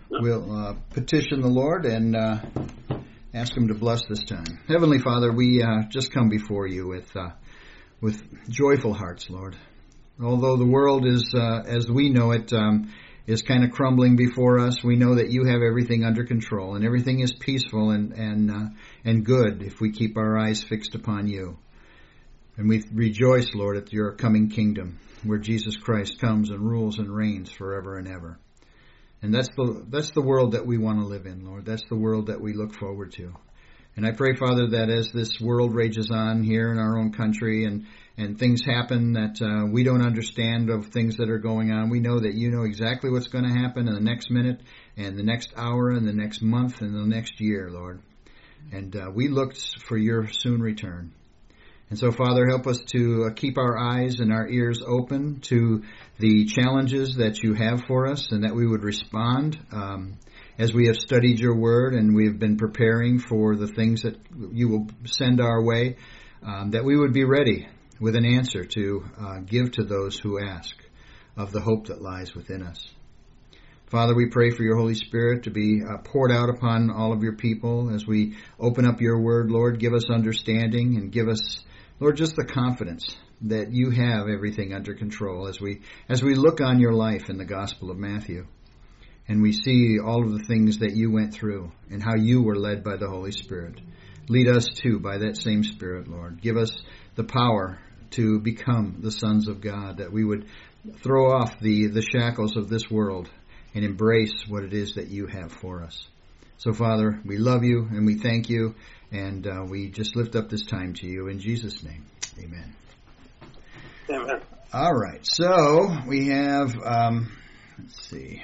we'll petition the Lord and ask Him to bless this time. Heavenly Father, we just come before you with joyful hearts, Lord. Although the world is, as we know it, is kind of crumbling before us, we know that you have everything under control, and everything is peaceful and good if we keep our eyes fixed upon you. And we rejoice, Lord, at your coming kingdom, where Jesus Christ comes and rules and reigns forever and ever. And that's the world that we want to live in, Lord. That's the world that we look forward to. And I pray, Father, that as this world rages on here in our own country and things happen that we don't understand of things that are going on, we know that you know exactly what's going to happen in the next minute and the next hour and the next month and the next year, Lord. And we look for your soon return. And so, Father, help us to keep our eyes and our ears open to the challenges that you have for us, and that we would respond as we have studied your word and we have been preparing for the things that you will send our way, that we would be ready with an answer to give to those who ask of the hope that lies within us. Father, we pray for your Holy Spirit to be poured out upon all of your people as we open up your word. Lord, give us understanding and give us, Lord, just the confidence that you have everything under control as we look on your life in the Gospel of Matthew and we see all of the things that you went through and how you were led by the Holy Spirit. Lead us too by that same Spirit, Lord. Give us the power to become the sons of God, that we would throw off the shackles of this world and embrace what it is that you have for us. So, Father, we love you and we thank you, and we just lift up this time to you in Jesus' name. Amen. Amen. All right, so we have, let's see.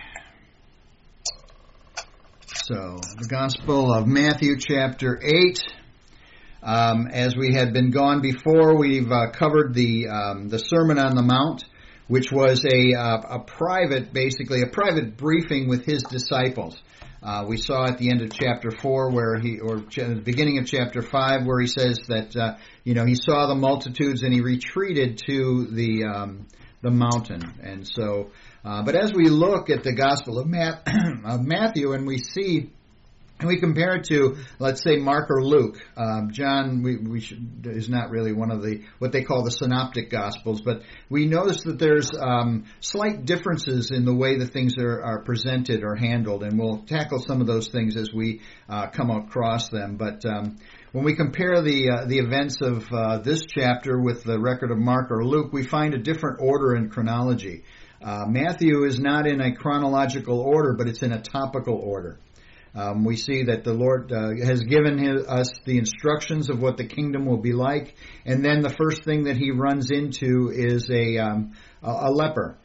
So, the Gospel of Matthew chapter 8. As we had been gone before, we've covered the Sermon on the Mount, which was a private briefing with his disciples. We saw at the end of chapter 4 the beginning of chapter 5, where he says that, he saw the multitudes and he retreated to the mountain. And so, but as we look at the Gospel of Matthew and we see, and we compare it to, let's say, Mark or Luke. John is not really one of what they call the synoptic Gospels, but we notice that there's slight differences in the way the things are presented or handled, and we'll tackle some of those things as we come across them. But when we compare the events of this chapter with the record of Mark or Luke, we find a different order and chronology. Matthew is not in a chronological order, but it's in a topical order. We see that the Lord has given us the instructions of what the kingdom will be like, and then the first thing that he runs into is a leper.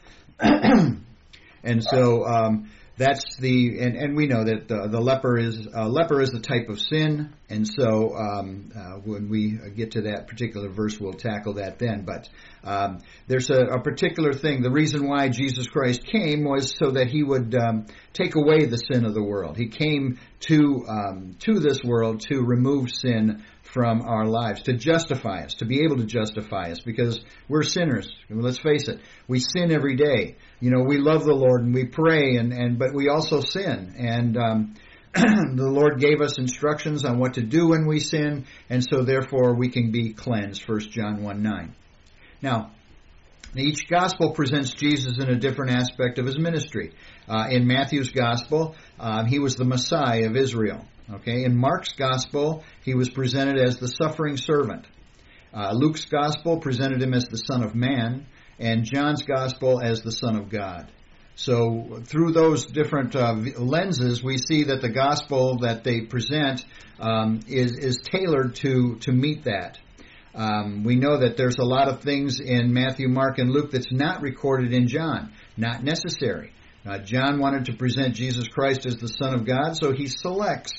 And so that's and we know that the leper is a type of sin, and so when we get to that particular verse, we'll tackle that then. But there's a particular thing. The reason why Jesus Christ came was so that he would take away the sin of the world. He came to this world to remove sin from our lives, to justify us, to be able to justify us, because we're sinners. Let's face it, we sin every day. We love the Lord and we pray, but we also sin. And the Lord gave us instructions on what to do when we sin, and so therefore we can be cleansed, 1 John 1:9. Now, each gospel presents Jesus in a different aspect of his ministry. In Matthew's gospel, he was the Messiah of Israel. Okay, in Mark's gospel, he was presented as the suffering servant. Luke's gospel presented him as the Son of Man, and John's gospel as the Son of God. So through those different lenses, we see that the gospel that they present is tailored to meet that. We know that there's a lot of things in Matthew, Mark, and Luke that's not recorded in John, not necessary. John wanted to present Jesus Christ as the Son of God, so he selects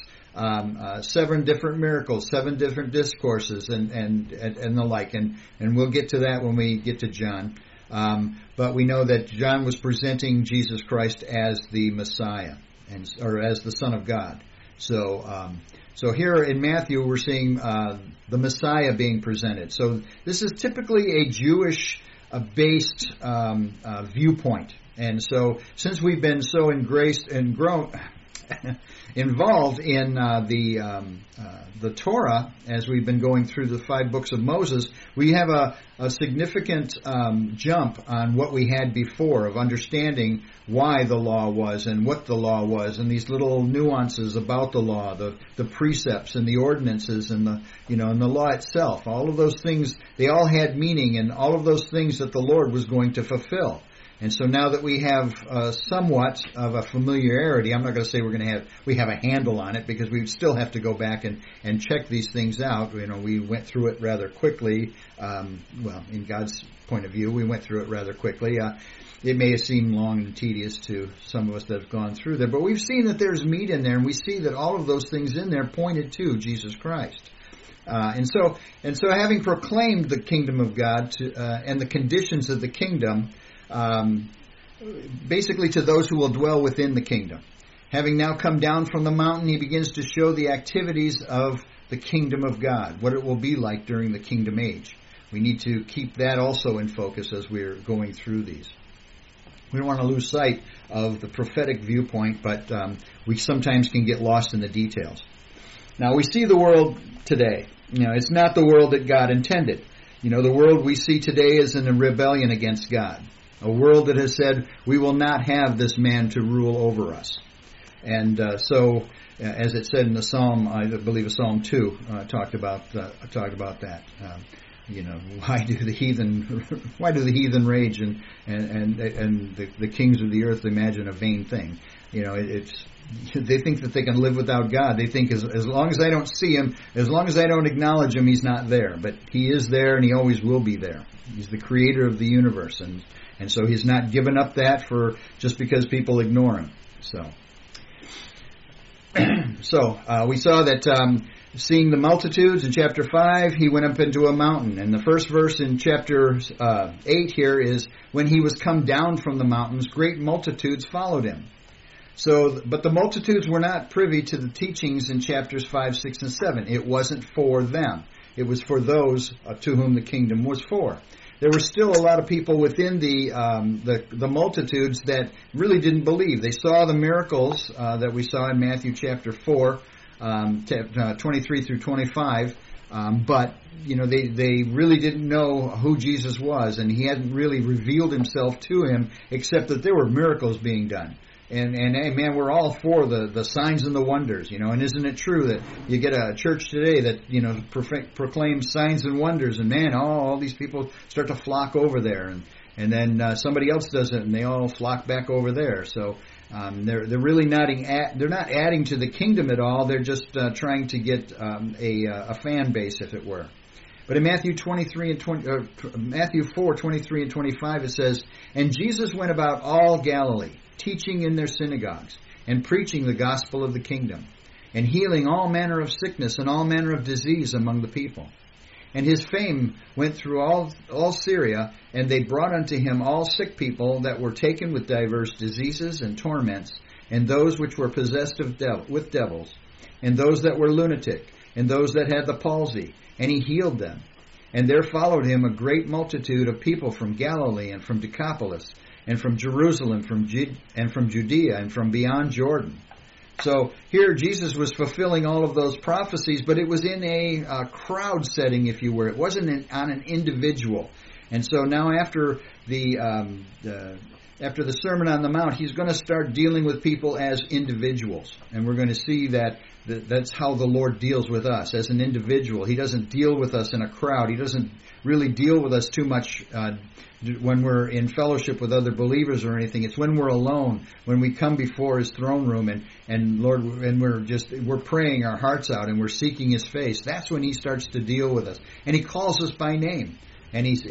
7 different miracles, 7 different discourses, and the like, and we'll get to that when we get to John. But we know that John was presenting Jesus Christ as the Messiah, or as the Son of God. So here in Matthew, we're seeing the Messiah being presented. So this is typically a Jewish based viewpoint. And so, since we've been so engraced and grown, involved in the Torah, as we've been going through the 5 books of Moses, we have a significant jump on what we had before of understanding why the law was and what the law was, and these little nuances about the law, the precepts and the ordinances and and the law itself. All of those things, they all had meaning, and all of those things that the Lord was going to fulfill. And so now that we have somewhat of a familiarity, I'm not going to say we have a handle on it, because we still have to go back and check these things out. We went through it rather quickly. In God's point of view, we went through it rather quickly. It may have seemed long and tedious to some of us that have gone through there, but we've seen that there's meat in there, and we see that all of those things in there pointed to Jesus Christ. And so having proclaimed the kingdom of God and the conditions of the kingdom, basically to those who will dwell within the kingdom. Having now come down from the mountain, he begins to show the activities of the kingdom of God, what it will be like during the kingdom age. We need to keep that also in focus as we're going through these. We don't want to lose sight of the prophetic viewpoint, but we sometimes can get lost in the details. Now, we see the world today. It's not the world that God intended. The world we see today is in a rebellion against God. A world that has said, we will not have this man to rule over us. And so, as it said in the Psalm, I believe it's Psalm 2, talked about that. Why do the heathen rage and the kings of the earth imagine a vain thing? They think that they can live without God. They think as long as I don't see him, as long as I don't acknowledge him, he's not there. But he is there, and he always will be there. He's the creator of the universe, and so he's not given up that for just because people ignore him. So we saw that seeing the multitudes in chapter 5, he went up into a mountain. And the first verse in chapter 8 here is, when he was come down from the mountains, great multitudes followed him. But the multitudes were not privy to the teachings in chapters 5, 6, and 7. It wasn't for them. It was for those to whom the kingdom was for. There were still a lot of people within the multitudes that really didn't believe. They saw the miracles that we saw in Matthew chapter 4, 23 through 25, but they really didn't know who Jesus was, and he hadn't really revealed himself to him, except that there were miracles being done. And hey, man, we're all for the signs and the wonders, and isn't it true that you get a church today that, proclaims signs and wonders, and man, all these people start to flock over there, and then somebody else does it, and they all flock back over there. So they're really they're not adding to the kingdom at all. They're just trying to get a fan base, if it were. But in Matthew 4, 23 and 25, it says, "And Jesus went about all Galilee, teaching in their synagogues, and preaching the gospel of the kingdom, and healing all manner of sickness and all manner of disease among the people. And his fame went through all Syria, and they brought unto him all sick people that were taken with divers diseases and torments, and those which were possessed with devils, and those that were lunatic, and those that had the palsy, and he healed them. And there followed him a great multitude of people from Galilee, and from Decapolis, and from Jerusalem, and from Judea, and from beyond Jordan." So here Jesus was fulfilling all of those prophecies, but it was in a crowd setting, if you were. It wasn't on an individual. And so now after the Sermon on the Mount, he's going to start dealing with people as individuals. And we're going to see that's how the Lord deals with us, as an individual. He doesn't deal with us in a crowd. He doesn't really deal with us too much when we're in fellowship with other believers or anything. It's when we're alone, when we come before his throne room and Lord, and we're praying our hearts out and we're seeking his face. That's when he starts to deal with us. And he calls us by name. And he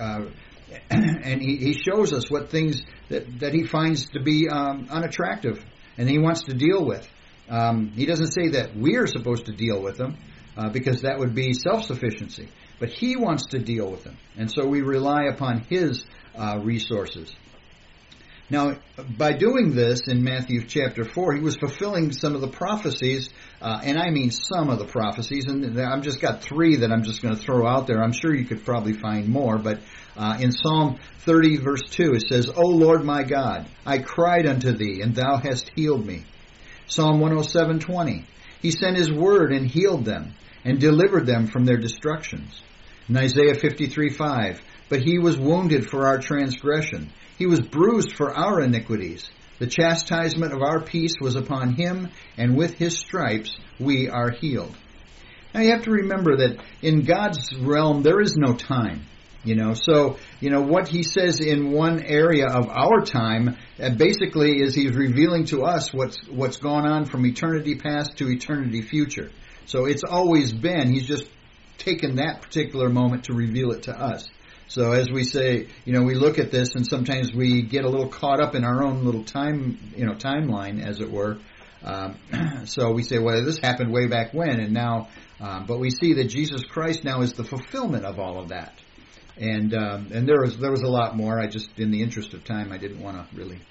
shows us what things that he finds to be unattractive and he wants to deal with. He doesn't say that we're supposed to deal with them, because that would be self-sufficiency. But he wants to deal with them. And so we rely upon his resources. Now, by doing this in Matthew chapter 4, he was fulfilling some of the prophecies, and I mean some of the prophecies, and I've just got 3 that I'm just going to throw out there. I'm sure you could probably find more, but in Psalm 30 verse 2 it says, O Lord my God, I cried unto thee, and thou hast healed me. Psalm 107:20, he sent his word and healed them, and delivered them from their destructions. In Isaiah 53:5, but he was wounded for our transgression, he was bruised for our iniquities. The chastisement of our peace was upon him, and with his stripes we are healed. Now you have to remember that in God's realm there is no time. So what he says in one area of our time basically is he's revealing to us what's gone on from eternity past to eternity future. So it's always been, he's just taken that particular moment to reveal it to us. So as we say, we look at this and sometimes we get a little caught up in our own little timeline, as it were. So we say, well, this happened way back when, and now, but we see that Jesus Christ now is the fulfillment of all of that. And there was a lot more. I just, in the interest of time, I didn't want to really,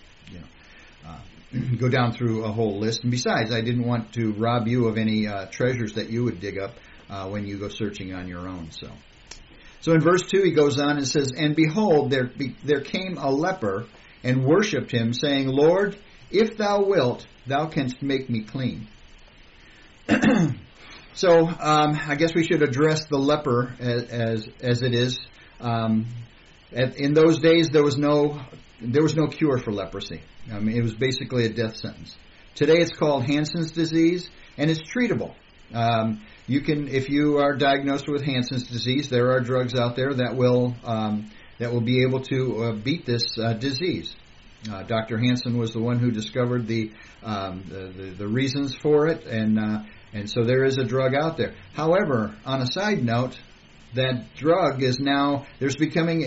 go down through a whole list. And besides, I didn't want to rob you of any treasures that you would dig up when you go searching on your own. So in verse 2 he goes on and says, And behold, there came a leper and worshipped him, saying, Lord, if thou wilt, thou canst make me clean. So I guess we should address the leper as it is. In those days there was no cure for leprosy. I mean, it was basically a death sentence. Today it's called Hansen's disease, and it's treatable. You can, if you are diagnosed with Hansen's disease, there are drugs out there that will be able to beat this disease. Dr. Hansen was the one who discovered the reasons for it, and so there is a drug out there. However, on a side note, that drug is now, there's becoming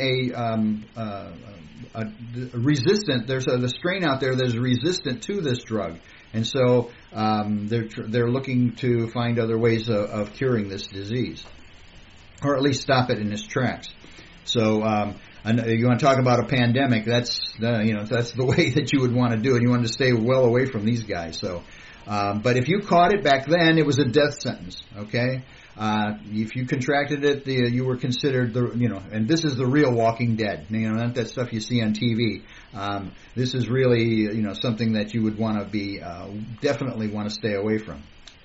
a resistant. There's a strain out there that's resistant to this drug. And so they're looking to find other ways of curing this disease, or at least stop it in its tracks. So you want to talk about a pandemic? That's the way that you would want to do it. You want to stay well away from these guys. So, but if you caught it back then, it was a death sentence. Okay. If you contracted it, you were considered and this is the real Walking Dead. Not that stuff you see on TV. This is really, something that you would want to be, definitely want to stay away from.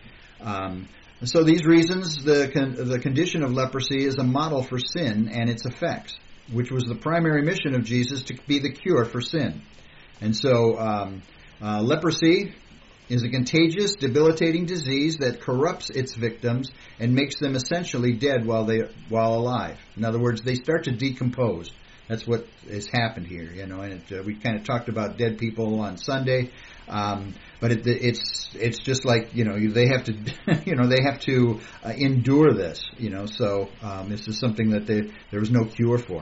So these reasons, the condition of leprosy is a model for sin and its effects, which was the primary mission of Jesus, to be the cure for sin. And so, leprosy is a contagious, debilitating disease that corrupts its victims and makes them essentially dead while alive. In other words, they start to decompose. That's what has happened here, and we kind of talked about dead people on Sunday, but it's just like, they have to, they have to endure this, so this is something that there was no cure for.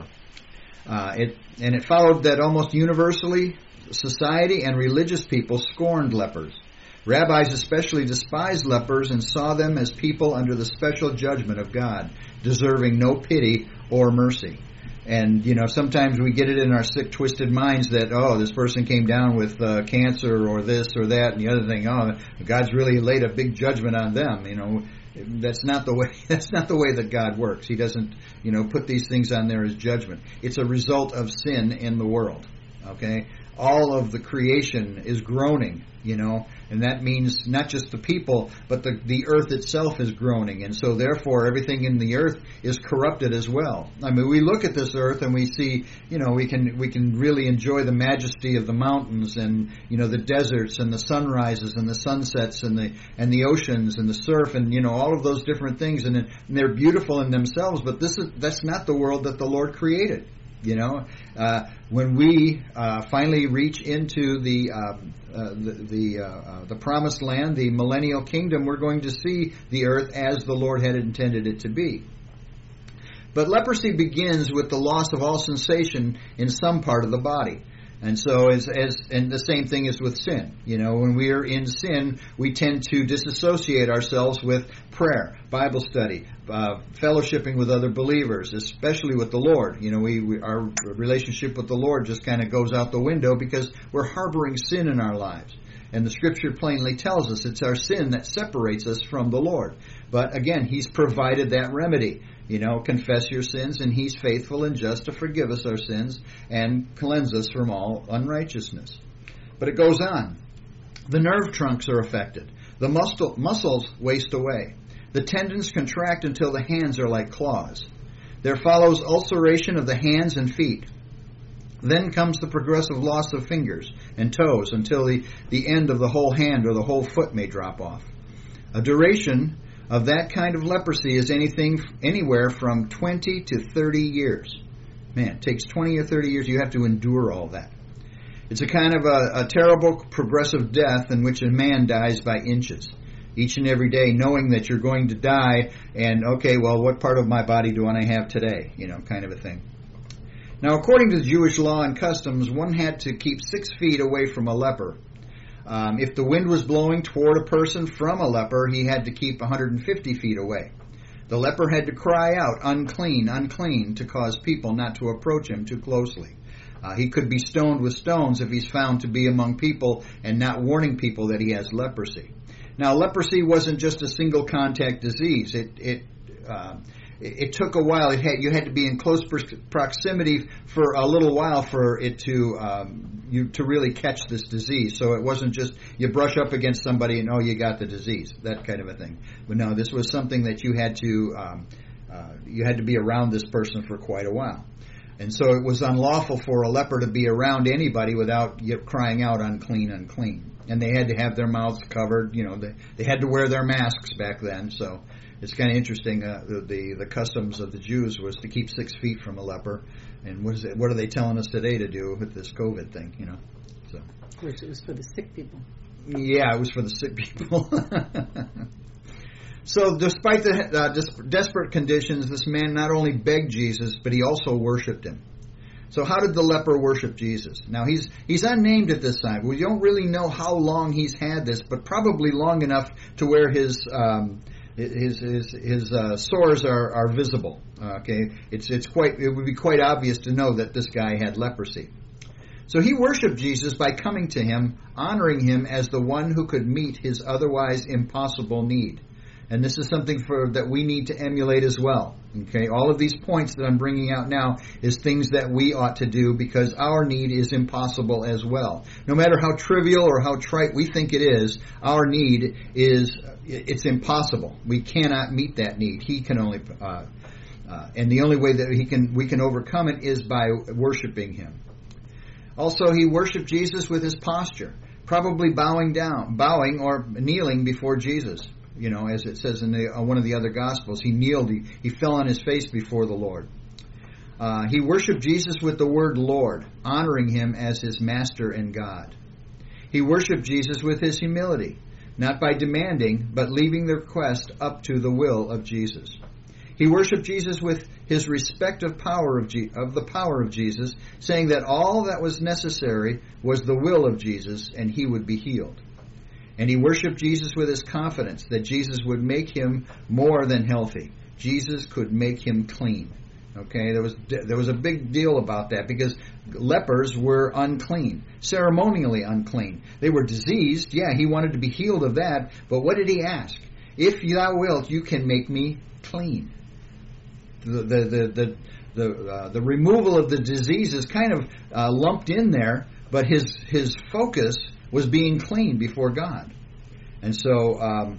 It followed that almost universally, society and religious people scorned lepers. Rabbis especially despised lepers and saw them as people under the special judgment of God, deserving no pity or mercy. And, sometimes we get it in our sick, twisted minds that, this person came down with cancer or this or that and the other thing. God's really laid a big judgment on them. That's not the way that God works. He doesn't, put these things on there as judgment. It's a result of sin in the world. Okay? All of the creation is groaning, and that means not just the people, but the earth itself is groaning, and so therefore everything in the earth is corrupted as well. I mean, we look at this earth and we see, we can really enjoy the majesty of the mountains and, the deserts and the sunrises and the sunsets and the oceans and the surf and, all of those different things, and they're beautiful in themselves, but that's not the world that the Lord created. When we finally reach into the promised land, the millennial kingdom, we're going to see the earth as the Lord had intended it to be. But leprosy begins with the loss of all sensation in some part of the body. And so, and the same thing is with sin. You know, when we are in sin, we tend to disassociate ourselves with prayer, Bible study, fellowshipping with other believers, especially with the Lord. You know, our relationship with the Lord just kind of goes out the window because we're harboring sin in our lives. And the Scripture plainly tells us it's our sin that separates us from the Lord. But again, He's provided that remedy. You know, confess your sins, and He's faithful and just to forgive us our sins and cleanse us from all unrighteousness. But it goes on. The nerve trunks are affected. The muscles waste away. The tendons contract until the hands are like claws. There follows ulceration of the hands and feet. Then comes the progressive loss of fingers and toes until the end of the whole hand or the whole foot may drop off. A duration of that kind of leprosy is anywhere from 20 to 30 years. Man, it takes 20 or 30 years. You have to endure all that. It's a kind of a terrible progressive death in which a man dies by inches. Each and every day knowing that you're going to die and, okay, well, what part of my body do I have today? You know, kind of a thing. Now, according to the Jewish law and customs, one had to keep 6 feet away from a leper. If the wind was blowing toward a person from a leper, he had to keep 150 feet away. The leper had to cry out, "Unclean, unclean," to cause people not to approach him too closely. He could be stoned with stones if he's found to be among people and not warning people that he has leprosy. Now, leprosy wasn't just a single contact disease. It took a while. You had to be in close proximity for a little while for it to really catch this disease. So it wasn't just you brush up against somebody and you got the disease, that kind of a thing. But no, this was something that you had to be around this person for quite a while. And so it was unlawful for a leper to be around anybody without crying out, "Unclean, unclean." And they had to have their mouths covered. You know, they had to wear their masks back then. So it's kind of interesting. The customs of the Jews was to keep 6 feet from a leper. And what are they telling us today to do with this COVID thing? You know, so. Of course, it was for the sick people. Yeah, it was for the sick people. So despite the desperate conditions, this man not only begged Jesus, but he also worshipped him. So how did the leper worship Jesus? Now he's unnamed at this time. We don't really know how long he's had this, but probably long enough to where his sores are visible. Okay, it would be quite obvious to know that this guy had leprosy. So he worshiped Jesus by coming to him, honoring him as the one who could meet his otherwise impossible need. And this is something that we need to emulate as well. Okay, all of these points that I'm bringing out now is things that we ought to do because our need is impossible as well. No matter how trivial or how trite we think it is, our need it's impossible. We cannot meet that need. He can only, and the only way that we can overcome it is by worshiping him. Also, he worshiped Jesus with his posture, probably bowing or kneeling before Jesus. You know, as it says in one of the other Gospels, he kneeled, he fell on his face before the Lord. He worshiped Jesus with the word Lord, honoring him as his master and God. He worshiped Jesus with his humility, not by demanding, but leaving the request up to the will of Jesus. He worshiped Jesus with his respect of the power of Jesus, saying that all that was necessary was the will of Jesus, and he would be healed. And he worshiped Jesus with his confidence that Jesus would make him more than healthy. Jesus could make him clean. Okay, there was a big deal about that because lepers were unclean, ceremonially unclean. They were diseased. Yeah, he wanted to be healed of that. But what did he ask? If thou wilt, you can make me clean. The removal of the disease is kind of lumped in there, but his focus was being clean before God. And so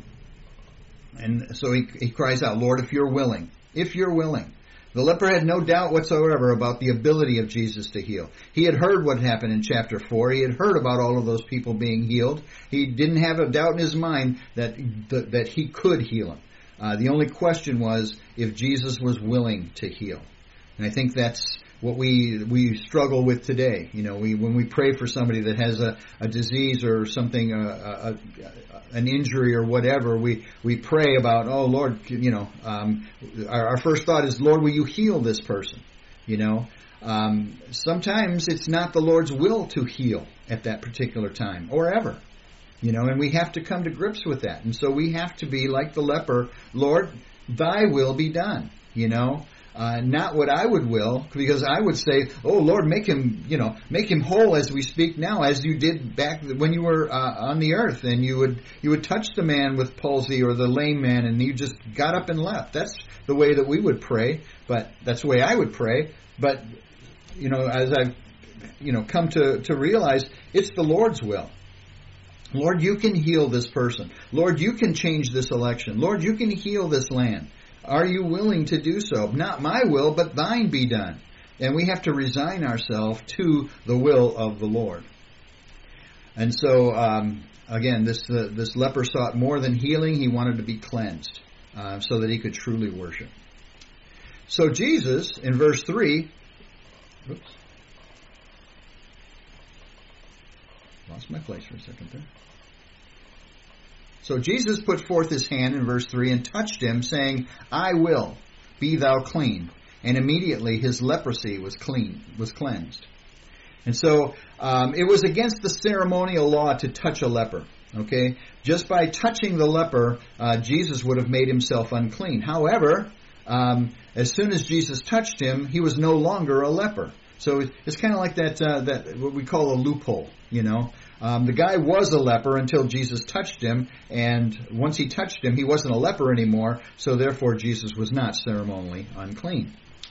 he cries out, "Lord, if you're willing. The leper had no doubt whatsoever about the ability of Jesus to heal. He had heard what happened in chapter 4. He had heard about all of those people being healed. He didn't have a doubt in his mind that he could heal them. The only question was if Jesus was willing to heal. And I think that's what we struggle with today. You know, when we pray for somebody that has a disease or something, an injury or whatever, we pray about, oh Lord, you know, our first thought is, Lord, will you heal this person? You know, sometimes it's not the Lord's will to heal at that particular time or ever. And we have to come to grips with that. And so we have to be like the leper, Lord, thy will be done, not what I would will, because I would say, oh Lord, make him whole as we speak now, as you did back when you were on the earth, and you would touch the man with palsy or the lame man, and you just got up and left. That's the way that we would pray, but that's the way I would pray. But as I've come to realize, it's the Lord's will. Lord, you can heal this person. Lord, you can change this election. Lord, you can heal this land. Are you willing to do so? Not my will, but thine be done. And we have to resign ourselves to the will of the Lord. And so, again, this leper sought more than healing. He wanted to be cleansed so that he could truly worship. So Jesus, in verse 3, lost my place for a second there. So Jesus put forth his hand in verse 3 and touched him, saying, I will, be thou clean. And immediately his leprosy was cleansed. And so it was against the ceremonial law to touch a leper. Okay, just by touching the leper, Jesus would have made himself unclean. However, as soon as Jesus touched him, he was no longer a leper. So it's kind of like that what we call a loophole, The guy was a leper until Jesus touched him, and once he touched him, he wasn't a leper anymore, so therefore Jesus was not ceremonially unclean.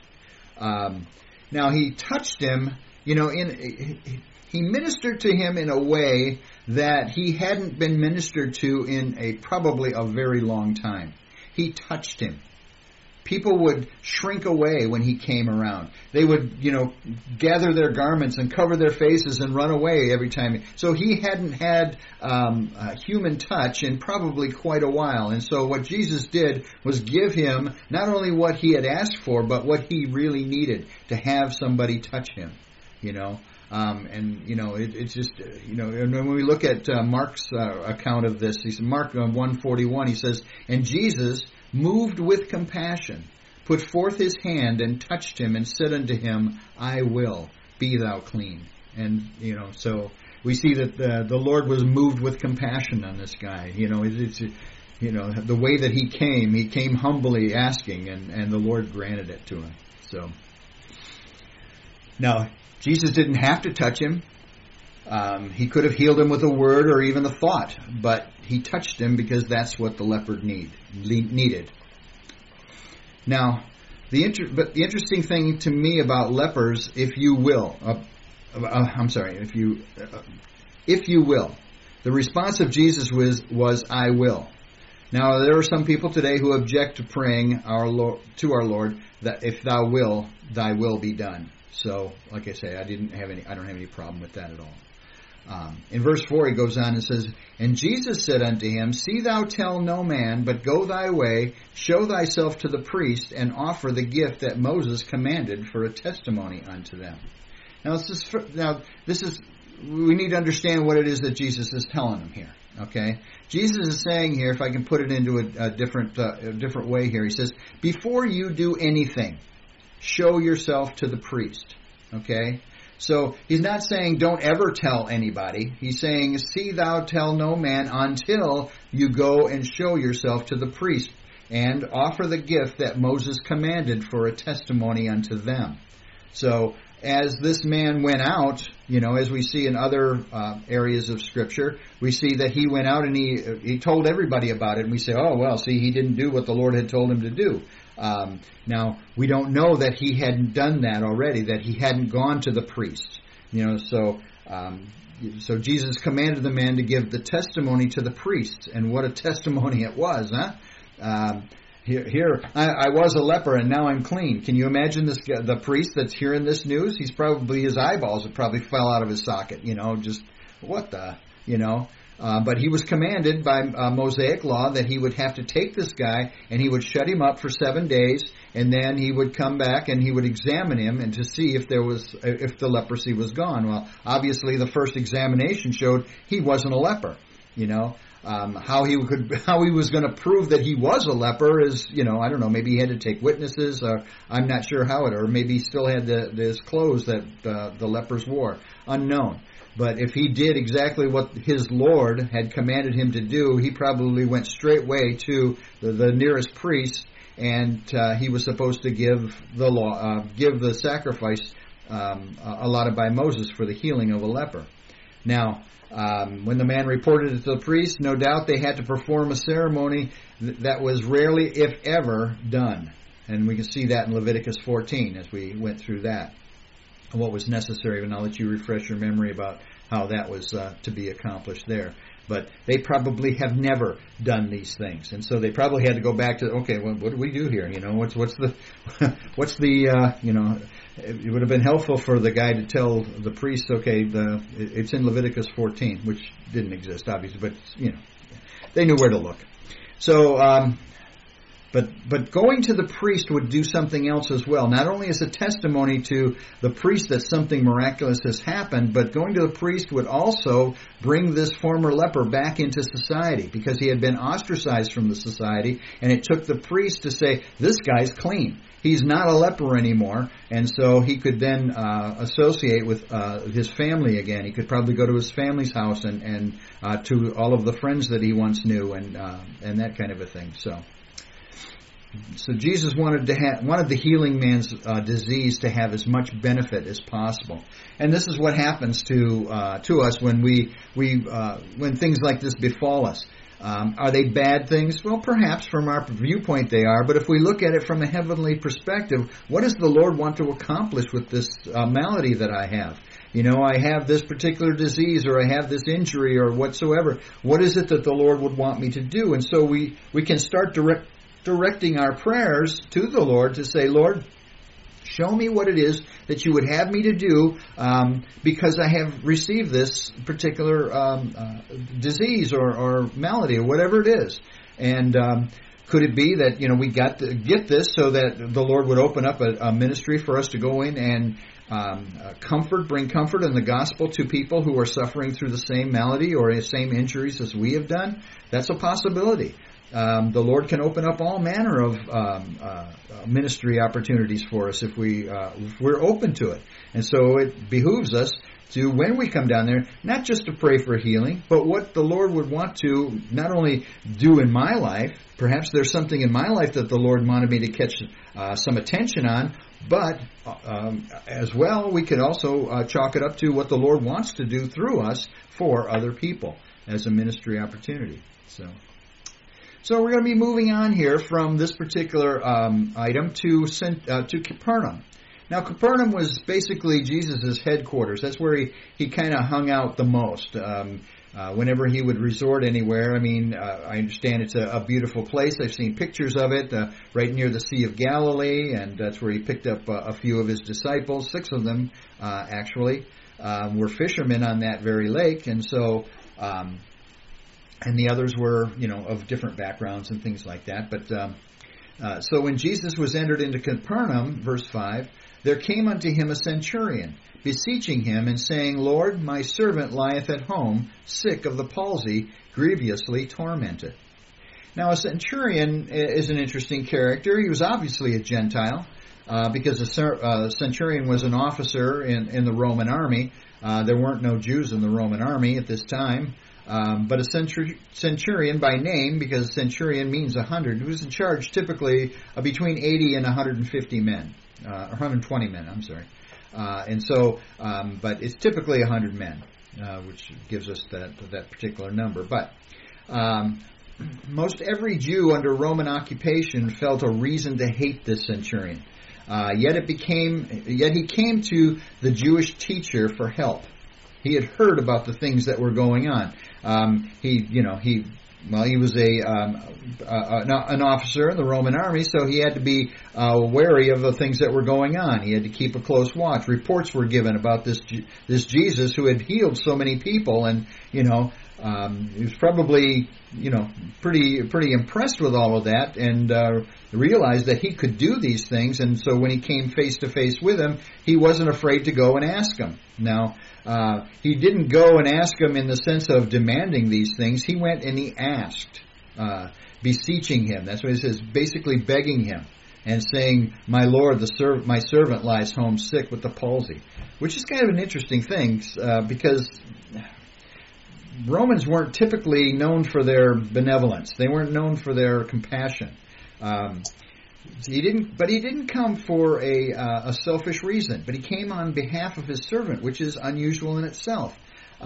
Now he touched him, he ministered to him in a way that he hadn't been ministered to in probably a very long time. He touched him. People would shrink away when he came around. They would, gather their garments and cover their faces and run away every time. So he hadn't had a human touch in probably quite a while. And so what Jesus did was give him not only what he had asked for, but what he really needed, to have somebody touch him, it's just, and when we look at Mark's account of this, he said, Mark 1:41, he says, and Jesus, moved with compassion, put forth his hand and touched him and said unto him, I will, be thou clean. And, so we see that the Lord was moved with compassion on this guy. It's the way that he came humbly asking, and the Lord granted it to him. So, now, Jesus didn't have to touch him. He could have healed him with a word or even a thought, but he touched him because that's what the leper needed. Now, the interesting thing to me about lepers, if you will, the response of Jesus was I will. Now, there are some people today who object to praying to our Lord that if thou will, thy will be done. So, like I say, I don't have any problem with that at all. In verse 4 he goes on and says, and Jesus said unto him, see thou tell no man, but go thy way, show thyself to the priest, and offer the gift that Moses commanded for a testimony unto them. Now we need to understand what it is that Jesus is telling him here. Okay, Jesus is saying here, if I can put it into a different way here, he says, before you do anything, show yourself to the priest. Okay. So he's not saying don't ever tell anybody. He's saying, see thou tell no man until you go and show yourself to the priest and offer the gift that Moses commanded for a testimony unto them. So as this man went out, as we see in other areas of Scripture, we see that he went out and he told everybody about it. And we say, oh, well, see, he didn't do what the Lord had told him to do. Now, we don't know that he hadn't done that already, that he hadn't gone to the priest. So Jesus commanded the man to give the testimony to the priest. And what a testimony it was, huh? Here, I was a leper and now I'm clean. Can you imagine this? The priest that's hearing this news? His eyeballs would probably fell out of his socket. Just what the, But he was commanded by Mosaic law that he would have to take this guy and he would shut him up for 7 days, and then he would come back and he would examine him and to see if the leprosy was gone. Well, obviously the first examination showed he wasn't a leper. How he was going to prove that he was a leper is, I don't know, maybe he had to take witnesses, or I'm not sure how or maybe he still had his clothes that the lepers wore. Unknown. But if he did exactly what his Lord had commanded him to do, he probably went straightway to the nearest priest, and he was supposed to give the sacrifice allotted by Moses for the healing of a leper. Now, when the man reported it to the priest, no doubt they had to perform a ceremony that was rarely, if ever, done. And we can see that in Leviticus 14 as we went through that, what was necessary. And I'll let you refresh your memory about how that was to be accomplished there. But they probably have never done these things, and so they probably had to go back to, okay, well, what do we do here? What's the it would have been helpful for the guy to tell the priest, okay, it's in Leviticus 14, which didn't exist, obviously, but they knew where to look. So, but going to the priest would do something else as well. Not only as a testimony to the priest that something miraculous has happened, but going to the priest would also bring this former leper back into society, because he had been ostracized from the society, and it took the priest to say, this guy's clean. He's not a leper anymore, and so he could then associate with his family again. He could probably go to his family's house and to all of the friends that he once knew, and that kind of a thing. So Jesus wanted the healing man's disease to have as much benefit as possible, and this is what happens to us when when things like this befall us. Are they bad things? Well, perhaps from our viewpoint they are, but if we look at it from a heavenly perspective, what does the Lord want to accomplish with this malady that I have? I have this particular disease, or I have this injury, or whatsoever. What is it that the Lord would want me to do? And so we can start directing our prayers to the Lord to say, Lord, show me what it is that you would have me to do, because I have received this particular disease or malady or whatever it is. And could it be that we got to get this so that the Lord would open up a ministry for us to go in and bring comfort in the gospel to people who are suffering through the same malady or the same injuries as we have done? That's a possibility. The Lord can open up all manner of ministry opportunities for us if we're open to it. And so it behooves us to, when we come down there, not just to pray for healing, but what the Lord would want to not only do in my life. Perhaps there's something in my life that the Lord wanted me to catch some attention on, but as well, we could also chalk it up to what the Lord wants to do through us for other people as a ministry opportunity. So we're going to be moving on here from this particular item to Capernaum. Now, Capernaum was basically Jesus' headquarters. That's where he kind of hung out the most. Whenever he would resort anywhere, I understand it's a beautiful place. I've seen pictures of it right near the Sea of Galilee, and that's where he picked up a few of his disciples. 6 of them, actually, were fishermen on that very lake, and so... and the others were, of different backgrounds and things like that. But so when Jesus was entered into Capernaum, verse 5, there came unto him a centurion, beseeching him and saying, Lord, my servant lieth at home, sick of the palsy, grievously tormented. Now, a centurion is an interesting character. He was obviously a Gentile, because a centurion was an officer in the Roman army. There weren't no Jews in the Roman army at this time. But a centurion by name, because centurion means 100, who was in charge typically between 80 and 150 men, 120 men, I'm sorry. And so, but it's typically 100 men, which gives us that particular number. But most every Jew under Roman occupation felt a reason to hate this centurion. Yet he came to the Jewish teacher for help. He had heard about the things that were going on. He was an officer in the Roman army, so he had to be wary of the things that were going on. He had to keep a close watch. Reports were given about this Jesus who had healed so many people, and he was probably, pretty impressed with all of that, and realized that he could do these things. And so when he came face to face with him, he wasn't afraid to go and ask him. Now, he didn't go and ask him in the sense of demanding these things. He went and he asked, beseeching him. That's what it says, basically begging him and saying, "My Lord, my servant lies home sick with the palsy," which is kind of an interesting thing because Romans weren't typically known for their benevolence. They weren't known for their compassion. He didn't come for a selfish reason, but he came on behalf of his servant, which is unusual in itself.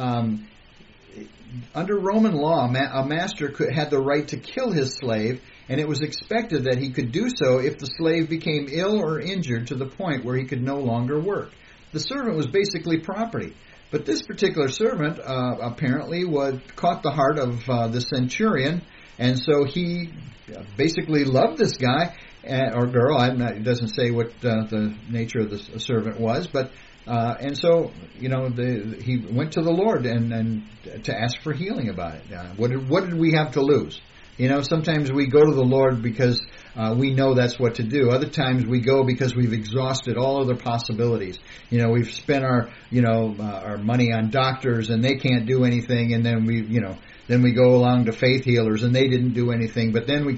Under Roman law, a master had the right to kill his slave, and it was expected that he could do so if the slave became ill or injured to the point where he could no longer work. The servant was basically property. But this particular servant apparently caught the heart of the centurion, and so he basically loved this guy or girl. It doesn't say what the nature of the servant was, but and so he went to the Lord and to ask for healing about it. What did we have to lose? Sometimes we go to the Lord because we know that's what to do. Other times we go because we've exhausted all other possibilities. We've spent our money on doctors and they can't do anything, and then we go along to faith healers and they didn't do anything. But then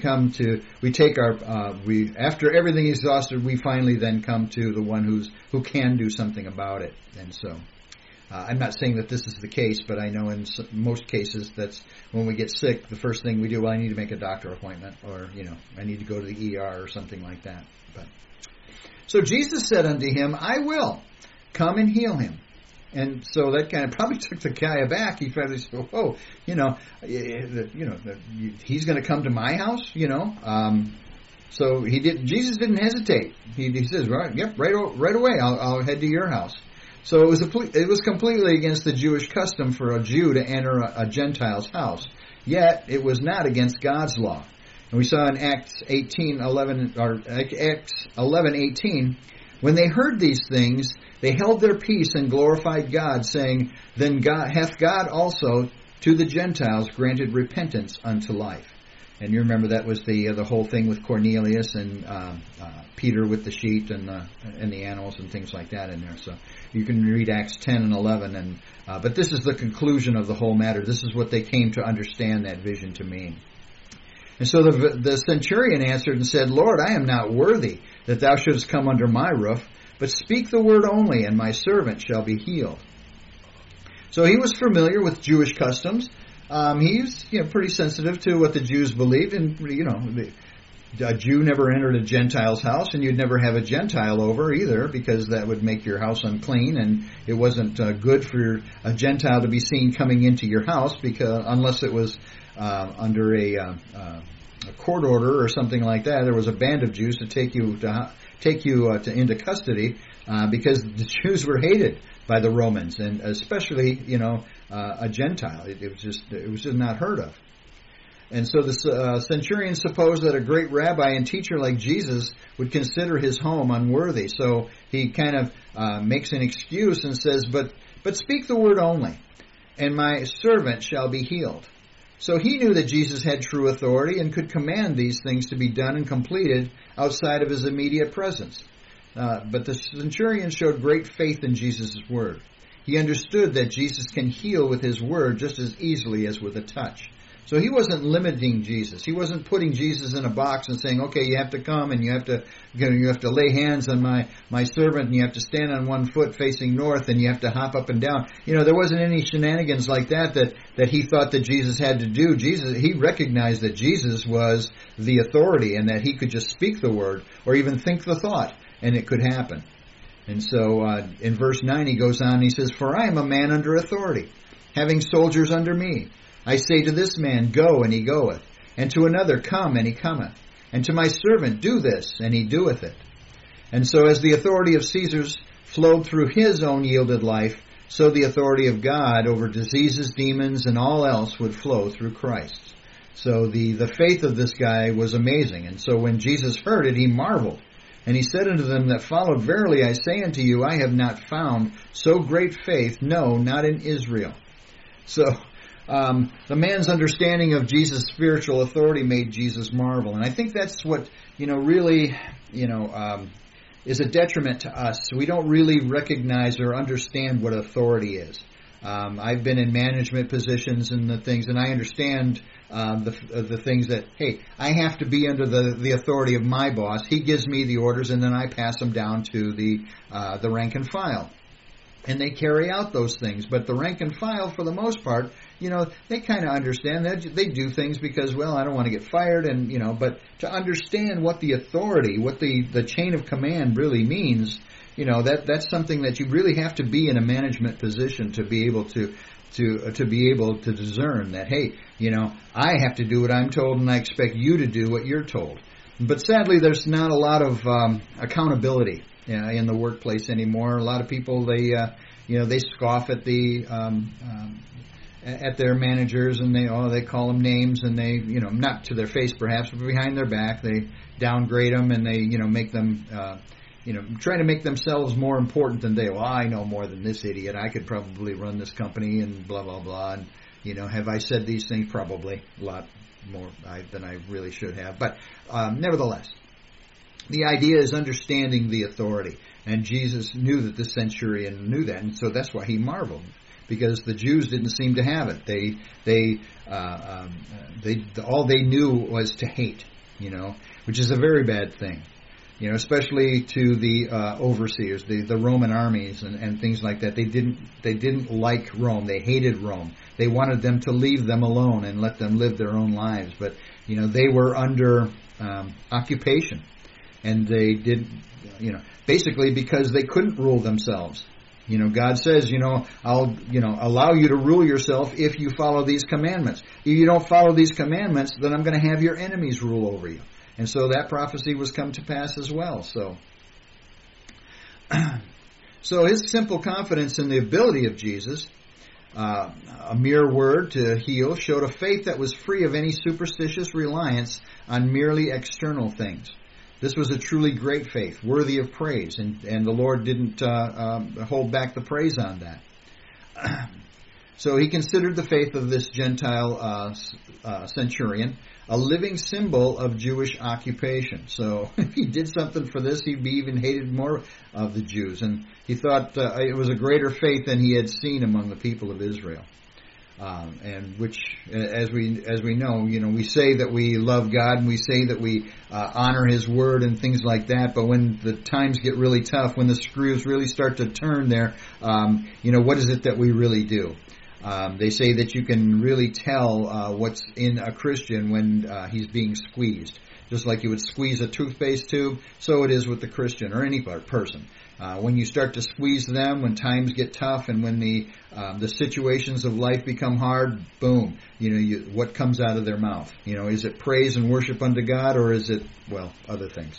after everything is exhausted, we finally then come to the one who can do something about it. And so I'm not saying that this is the case, but I know in most cases that's when we get sick, the first thing we do, I need to make a doctor appointment, or, I need to go to the ER or something like that. So Jesus said unto him, "I will come and heal him." And so that kind of probably took the guy aback. He probably said, "Whoa, he's going to come to my house, So Jesus didn't hesitate. He says, "Right, yep, right away. I'll head to your house." So it was completely against the Jewish custom for a Jew to enter a Gentile's house. Yet it was not against God's law. And we saw in Acts 11:18, when they heard these things, they held their peace and glorified God, saying, "Then hath God also to the Gentiles granted repentance unto life." And you remember that was the whole thing with Cornelius and Peter with the sheet and the animals and things like that in there. So you can read Acts 10 and 11. But this is the conclusion of the whole matter. This is what they came to understand that vision to mean. And so the centurion answered and said, "Lord, I am not worthy that thou shouldest come under my roof, but speak the word only, and my servant shall be healed." So he was familiar with Jewish customs. He's pretty sensitive to what the Jews believed, and a Jew never entered a Gentile's house, and you'd never have a Gentile over either, because that would make your house unclean, and it wasn't good for a Gentile to be seen coming into your house, because unless it was under a court order or something like that. There was a band of Jews to take you into custody, because the Jews were hated by the Romans, and especially a Gentile. It was just not heard of. And so the centurion supposed that a great rabbi and teacher like Jesus would consider his home unworthy. So he kind of makes an excuse and says, "But speak the word only, and my servant shall be healed." So he knew that Jesus had true authority and could command these things to be done and completed outside of his immediate presence. But the centurion showed great faith in Jesus' word. He understood that Jesus can heal with his word just as easily as with a touch. So he wasn't limiting Jesus. He wasn't putting Jesus in a box and saying, "Okay, you have to come and you have to lay hands on my servant, and you have to stand on one foot facing north, and you have to hop up and down." There wasn't any shenanigans like that he thought that Jesus had to do. He recognized that Jesus was the authority, and that he could just speak the word or even think the thought, and it could happen. And so in verse 9 he goes on and he says, "For I am a man under authority, having soldiers under me. I say to this man, Go, and he goeth, and to another, Come, and he cometh, and to my servant, Do this, and he doeth it." And so as the authority of Caesar's flowed through his own yielded life, so the authority of God over diseases, demons, and all else would flow through Christ. So the faith of this guy was amazing. And so when Jesus heard it, he marveled. And he said unto them that followed, "Verily I say unto you, I have not found so great faith, no, not in Israel." So the man's understanding of Jesus' spiritual authority made Jesus marvel. And I think that's what, really, is a detriment to us. We don't really recognize or understand what authority is. I've been in management positions and the things, and I understand the things that, hey, I have to be under the authority of my boss. He gives me the orders, and then I pass them down to the rank and file. And they carry out those things. But the rank and file, for the most part, they kind of understand that. They do things because, well, I don't want to get fired, but to understand what the authority, what the chain of command really means, that's something that you really have to be in a management position to be able to be able to discern that, hey, I have to do what I'm told and I expect you to do what you're told. But sadly, there's not a lot of accountability in the workplace anymore. A lot of people, they scoff at at their managers, and they call them names, and they, not to their face perhaps, but behind their back, they downgrade them, and they, make them, trying to make themselves more important than they. Well, I know more than this idiot. I could probably run this company, and blah blah blah. And have I said these things? Probably a lot more than I really should have. But nevertheless, the idea is understanding the authority, and Jesus knew that the centurion knew that, and so that's why he marveled, because the Jews didn't seem to have it. They all they knew was to hate, which is a very bad thing, especially to the overseers, the Roman armies and things like that. They didn't like Rome. They hated Rome. They wanted them to leave them alone and let them live their own lives. But they were under occupation. And they did, basically because they couldn't rule themselves. God says, I'll, allow you to rule yourself if you follow these commandments. If you don't follow these commandments, then I'm going to have your enemies rule over you. And so that prophecy was come to pass as well. So his simple confidence in the ability of Jesus, a mere word to heal, showed a faith that was free of any superstitious reliance on merely external things. This was a truly great faith, worthy of praise, and the Lord didn't hold back the praise on that. So he considered the faith of this Gentile centurion a living symbol of Jewish occupation. So if he did something for this, he'd be even hated more of the Jews. And he thought it was a greater faith than he had seen among the people of Israel. And which, as we know, we say that we love God and we say that we honor His Word and things like that. But when the times get really tough, when the screws really start to turn there, what is it that we really do? They say that you can really tell what's in a Christian when he's being squeezed. Just like you would squeeze a toothpaste tube, so it is with the Christian or any person. When you start to squeeze them, when times get tough, and when the situations of life become hard, boom, what comes out of their mouth? Is it praise and worship unto God, or is it, other things?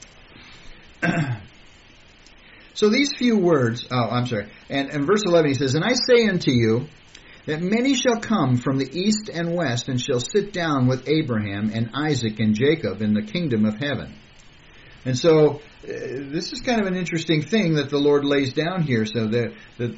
So these few words, and verse 11 he says, "And I say unto you, that many shall come from the east and west, and shall sit down with Abraham and Isaac and Jacob in the kingdom of heaven." And so this is kind of an interesting thing that the Lord lays down here. So the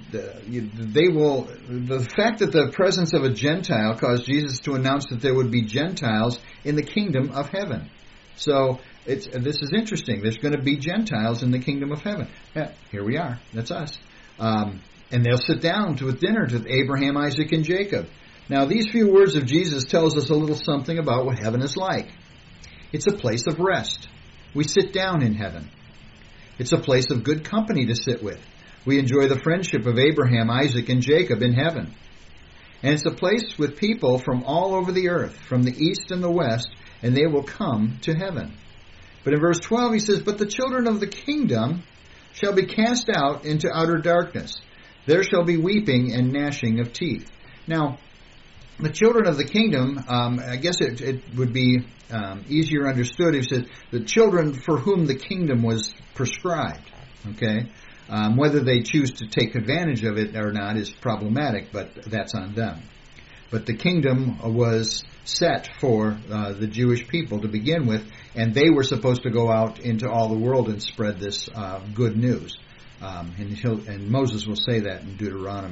fact that the presence of a Gentile caused Jesus to announce that there would be Gentiles in the kingdom of heaven. So this is interesting. There's going to be Gentiles in the kingdom of heaven. Yeah, here we are. That's us. And they'll sit down with dinner with Abraham, Isaac, and Jacob. Now, these few words of Jesus tells us a little something about what heaven is like. It's a place of rest. We sit down in heaven. It's a place of good company to sit with. We enjoy the friendship of Abraham, Isaac, and Jacob in heaven. And it's a place with people from all over the earth, from the east and the west, and they will come to heaven. But in verse 12 he says, "But the children of the kingdom shall be cast out into outer darkness. There shall be weeping and gnashing of teeth." Now, the children of the kingdom, I guess it would be easier understood if it said the children for whom the kingdom was prescribed. Okay? Whether they choose to take advantage of it or not is problematic, but that's on them. But the kingdom was set for the Jewish people to begin with, and they were supposed to go out into all the world and spread this good news. And Moses will say that in Deuteronomy,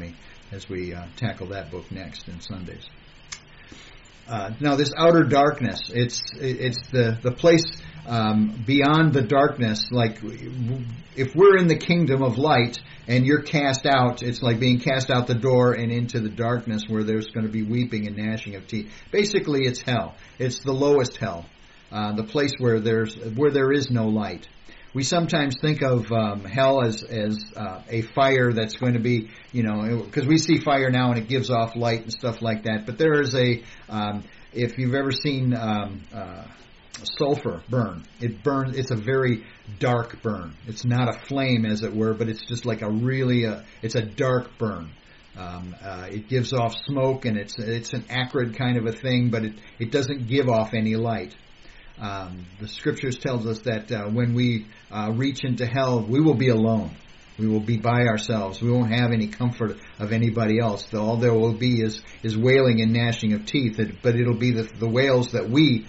as we tackle that book next in Sundays. Now, this outer darkness, it's the place beyond the darkness. Like, if we're in the kingdom of light and you're cast out, it's like being cast out the door and into the darkness where there's going to be weeping and gnashing of teeth. Basically, it's hell. It's the lowest hell, the place where there is no light. We sometimes think of hell as a fire that's going to be, because we see fire now and it gives off light and stuff like that. But there is if you've ever seen sulfur burn, it burns. It's a very dark burn. It's not a flame, as it were, but it's just like it's a dark burn. It gives off smoke, and it's an acrid kind of a thing, but it doesn't give off any light. The scriptures tells us that when we reach into hell, we will be alone. We will be by ourselves. We won't have any comfort of anybody else. All there will be is wailing and gnashing of teeth. But it'll be the wails that we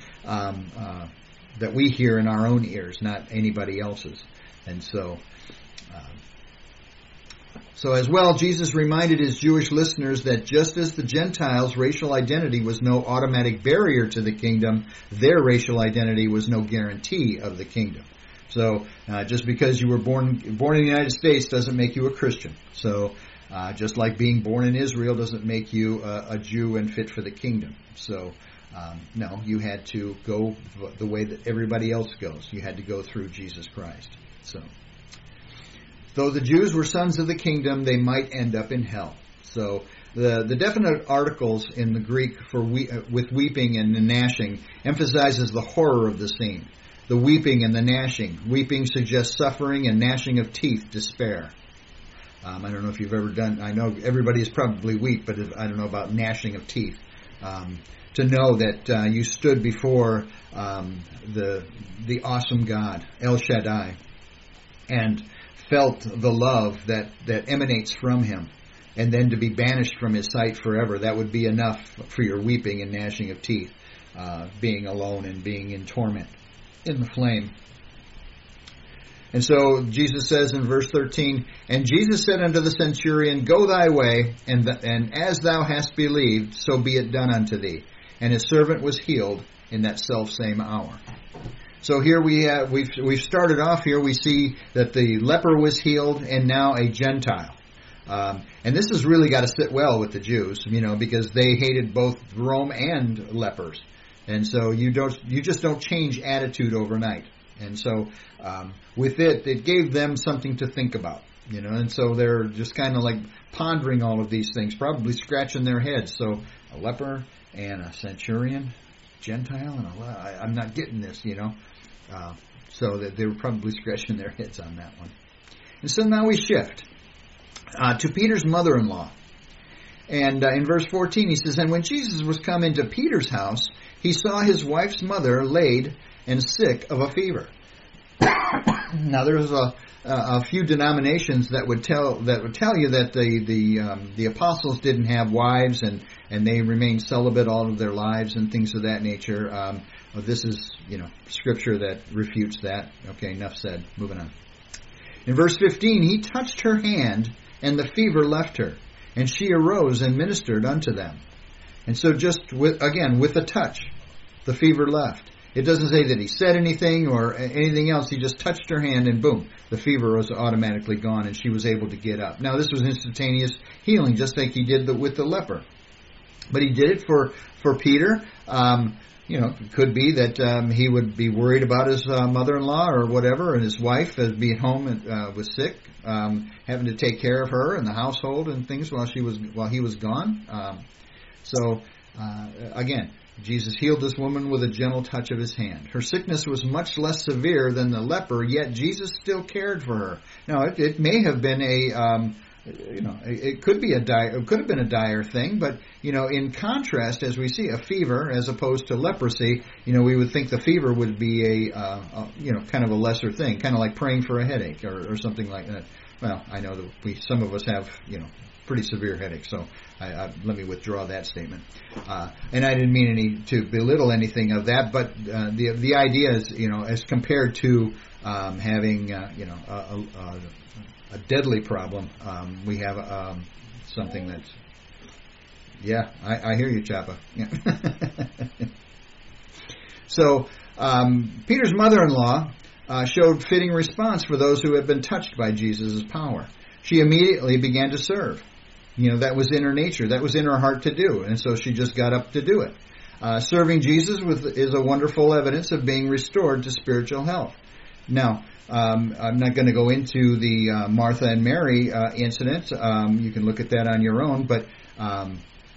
hear in our own ears, not anybody else's. And so as well, Jesus reminded his Jewish listeners that just as the Gentiles' racial identity was no automatic barrier to the kingdom, their racial identity was no guarantee of the kingdom. So just because you were born in the United States doesn't make you a Christian. So just like being born in Israel doesn't make you a Jew and fit for the kingdom. So no, you had to go the way that everybody else goes. You had to go through Jesus Christ. So though the Jews were sons of the kingdom, they might end up in hell. So the definite articles in the Greek for with weeping and the gnashing emphasizes the horror of the scene. The weeping and the gnashing. Weeping suggests suffering, and gnashing of teeth, despair. I don't know if you've ever done. I know everybody has probably wept, but I don't know about gnashing of teeth. To know that you stood before the awesome God, El Shaddai, and felt the love that emanates from him, and then to be banished from his sight forever, that would be enough for your weeping and gnashing of teeth, being alone and being in torment in the flame. And so Jesus says in verse 13, "And Jesus said unto the centurion, Go thy way, and as thou hast believed, so be it done unto thee. And his servant was healed in that selfsame hour." So here we've started off here. We see that the leper was healed, and now a Gentile. And this has really got to sit well with the Jews, because they hated both Rome and lepers. And so you just don't change attitude overnight. And so with it gave them something to think about, And so they're just kind of like pondering all of these things, probably scratching their heads. So a leper and a centurion, Gentile, and I'm not getting this, So that they were probably scratching their heads on that one. And so now we shift to Peter's mother-in-law. And in verse 14 he says, "And when Jesus was come into Peter's house, he saw his wife's mother laid and sick of a fever." Now there's a few denominations that would tell you that the apostles didn't have wives and they remained celibate all of their lives and things of that nature. This is scripture that refutes that. Okay, enough said. Moving on. In verse 15, he touched her hand, and the fever left her, and she arose and ministered unto them. And so just with a touch, the fever left. It doesn't say that he said anything or anything else. He just touched her hand, and boom, the fever was automatically gone, and she was able to get up. Now, this was instantaneous healing, just like he did with the leper. But he did it for Peter. It could be that he would be worried about his mother-in-law or whatever, and his wife being home and was sick, having to take care of her and the household and things while he was gone. Again, Jesus healed this woman with a gentle touch of his hand. Her sickness was much less severe than the leper, yet Jesus still cared for her. Now, it may have been it could have been a dire thing, but in contrast, as we see a fever as opposed to leprosy, we would think the fever would be kind of a lesser thing, kind of like praying for a headache or something like that. Well, I know that some of us have pretty severe headaches, so let me withdraw that statement. And I didn't mean to belittle anything of that, but the idea is as compared to having a deadly problem, we have something that's, yeah, I hear you, Chapa. Yeah. So, Peter's mother-in-law showed fitting response for those who had been touched by Jesus' power. She immediately began to serve. That was in her nature. That was in her heart to do. And so she just got up to do it. Serving Jesus is a wonderful evidence of being restored to spiritual health. Now, I'm not going to go into the Martha and Mary incident. You can look at that on your own, but I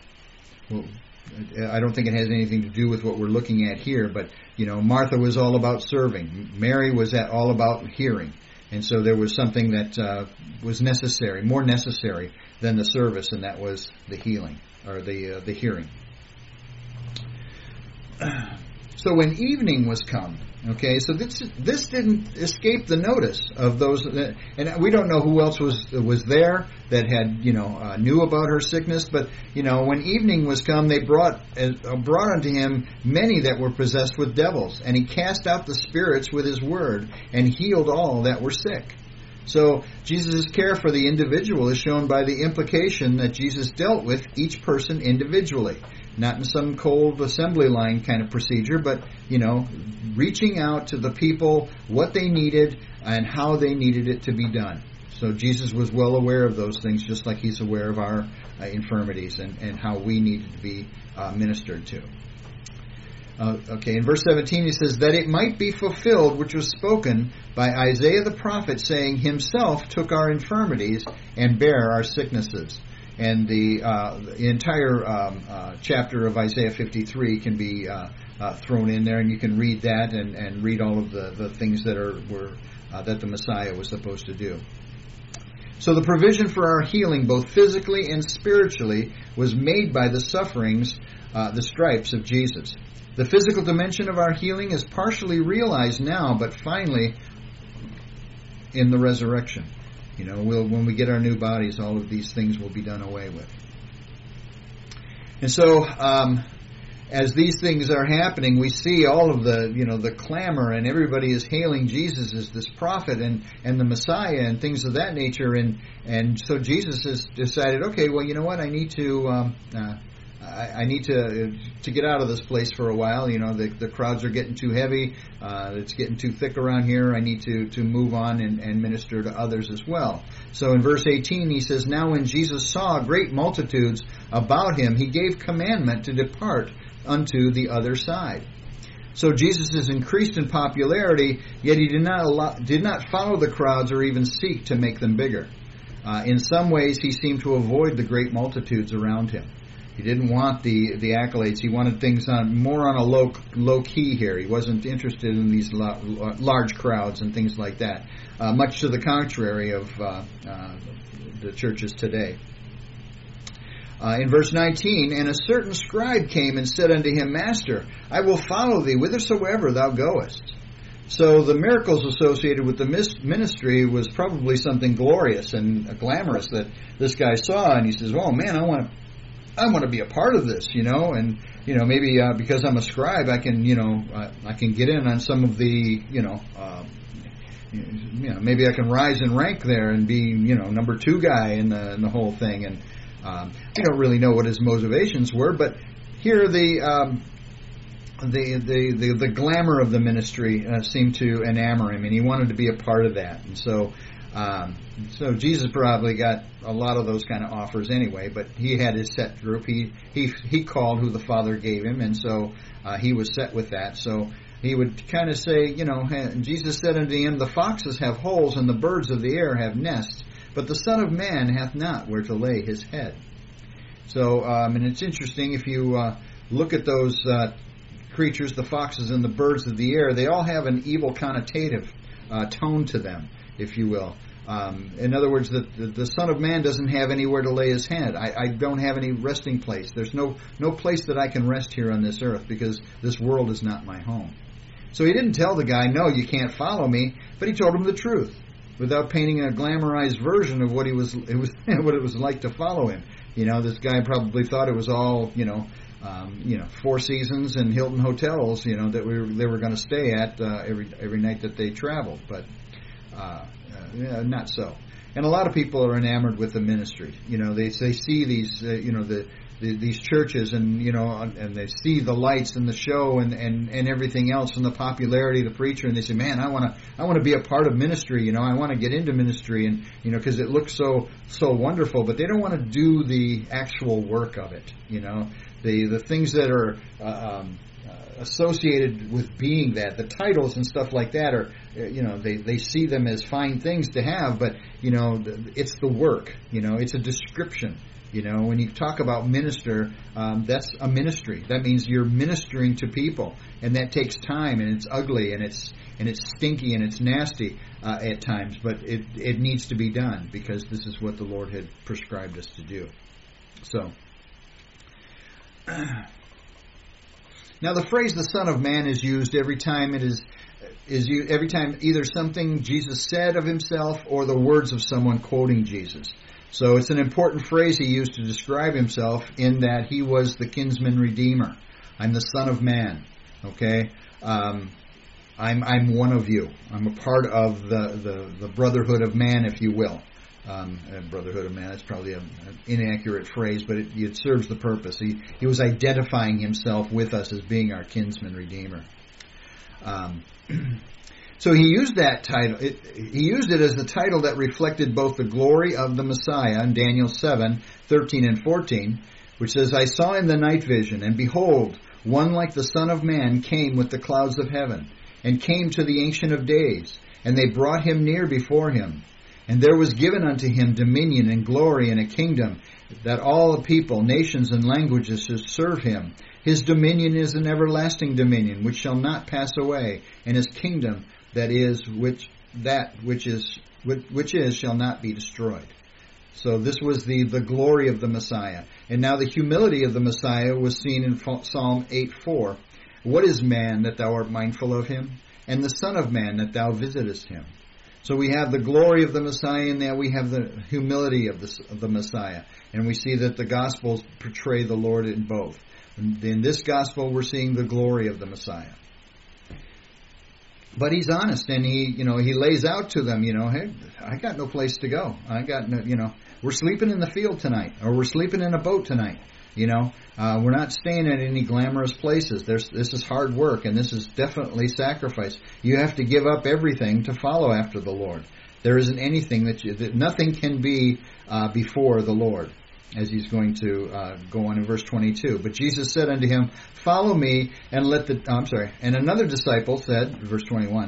don't think it has anything to do with what we're looking at here. But, Martha was all about serving. Mary was all about hearing. And so there was something that was necessary, more necessary than the service, and that was the healing, or the hearing. So when evening was come, okay, so this didn't escape the notice of those, and we don't know who else was there that had knew about her sickness, but when evening was come, they brought unto him many that were possessed with devils, and he cast out the spirits with his word, and healed all that were sick. So Jesus' care for the individual is shown by the implication that Jesus dealt with each person individually. Not in some cold assembly line kind of procedure, but, reaching out to the people, what they needed, and how they needed it to be done. So Jesus was well aware of those things, just like he's aware of our infirmities and how we needed to be ministered to. In verse 17 he says, that it might be fulfilled which was spoken by Isaiah the prophet, saying, himself took our infirmities and bare our sicknesses. And the entire chapter of Isaiah 53 can be thrown in there, and you can read that and read all of the things that that the Messiah was supposed to do. So the provision for our healing, both physically and spiritually, was made by the sufferings, the stripes of Jesus. The physical dimension of our healing is partially realized now, but finally in the resurrection. When we get our new bodies, all of these things will be done away with. And so, as these things are happening, we see all of the clamor, and everybody is hailing Jesus as this prophet and the Messiah and things of that nature. And so Jesus has decided, okay, well, you know what? I need to get out of this place for a while. The crowds are getting too heavy. It's getting too thick around here. I need to move on and minister to others as well. So in verse 18 he says, now when Jesus saw great multitudes about him, he gave commandment to depart unto the other side. So Jesus is increased in popularity, yet he did not follow the crowds or even seek to make them bigger. In some ways he seemed to avoid the great multitudes around him. He didn't want the accolades. He wanted things more on a low key here. He wasn't interested in these large crowds and things like that. Much to the contrary of the churches today. In verse 19, and a certain scribe came and said unto him, Master, I will follow thee whithersoever thou goest. So the miracles associated with the ministry was probably something glorious and glamorous that this guy saw, and he says, oh man, I want to be a part of this, and maybe because I'm a scribe, I can get in on some of the, maybe I can rise in rank there and be, number 2 guy in the whole thing. And we don't really know what his motivations were, but here the glamour of the ministry seemed to enamor him, and he wanted to be a part of that. And so Jesus probably got a lot of those kind of offers anyway, but he had his set group. He called who the Father gave him, and so he was set with that. So he would kind of say, Jesus said unto him, the foxes have holes, and the birds of the air have nests, but the Son of Man hath not where to lay his head. So, and it's interesting, if you look at those creatures, the foxes and the birds of the air, they all have an evil connotative tone to them, if you will. In other words, the Son of Man doesn't have anywhere to lay his head. I don't have any resting place. There's no place that I can rest here on this earth, because this world is not my home. So he didn't tell the guy, no, you can't follow me, but he told him the truth, without painting a glamorized version of what it was what it was like to follow him. This guy probably thought it was all, Four Seasons and Hilton hotels, that they were going to stay at every night that they traveled, but not so. And a lot of people are enamored with the ministry. They see these, these churches, and they see the lights and the show and everything else, and the popularity of the preacher, and they say, "Man, I want to be a part of ministry. I want to get into ministry, and because it looks so wonderful." But they don't want to do the actual work of it. The things that are associated with being that, the titles and stuff like that are, they see them as fine things to have, but it's the work. It's a description. When you talk about minister, that's a ministry. That means you're ministering to people, and that takes time, and it's ugly, and it's stinky, and it's nasty at times, but it needs to be done because this is what the Lord had prescribed us to do. So, now the phrase "the Son of Man" is used every time every time either something Jesus said of himself or the words of someone quoting Jesus. So it's an important phrase he used to describe himself, in that he was the kinsman redeemer. I'm the Son of Man. Okay, I'm one of you. I'm a part of the brotherhood of man, if you will. Brotherhood of man, that's probably an inaccurate phrase, but it serves the purpose. He was identifying himself with us as being our kinsman redeemer. So he used that title. He used it as the title that reflected both the glory of the Messiah in Daniel 7:13 and 14, which says, "I saw in the night vision, and behold, one like the Son of Man came with the clouds of heaven, and came to the Ancient of Days, and they brought him near before him. And there was given unto him dominion and glory and a kingdom, that all the people, nations, and languages should serve him. His dominion is an everlasting dominion, which shall not pass away, and his kingdom which is shall not be destroyed." So this was the glory of the Messiah. And now the humility of the Messiah was seen in Psalm 8:4. "What is man that thou art mindful of him? And the Son of Man that thou visitest him?" So we have the glory of the Messiah, and now we have the humility of the Messiah. And we see that the Gospels portray the Lord in both. In this Gospel, we're seeing the glory of the Messiah. But he's honest, and he lays out to them, "Hey, I got no place to go. I got no, we're sleeping in the field tonight, or we're sleeping in a boat tonight. We're not staying at any glamorous places. This is hard work, and this is definitely sacrifice. You have to give up everything to follow after the Lord. There isn't anything that nothing can be before the Lord," as he's going to go on in verse 22. "But Jesus said unto him, Follow me, and and another disciple said," verse 21,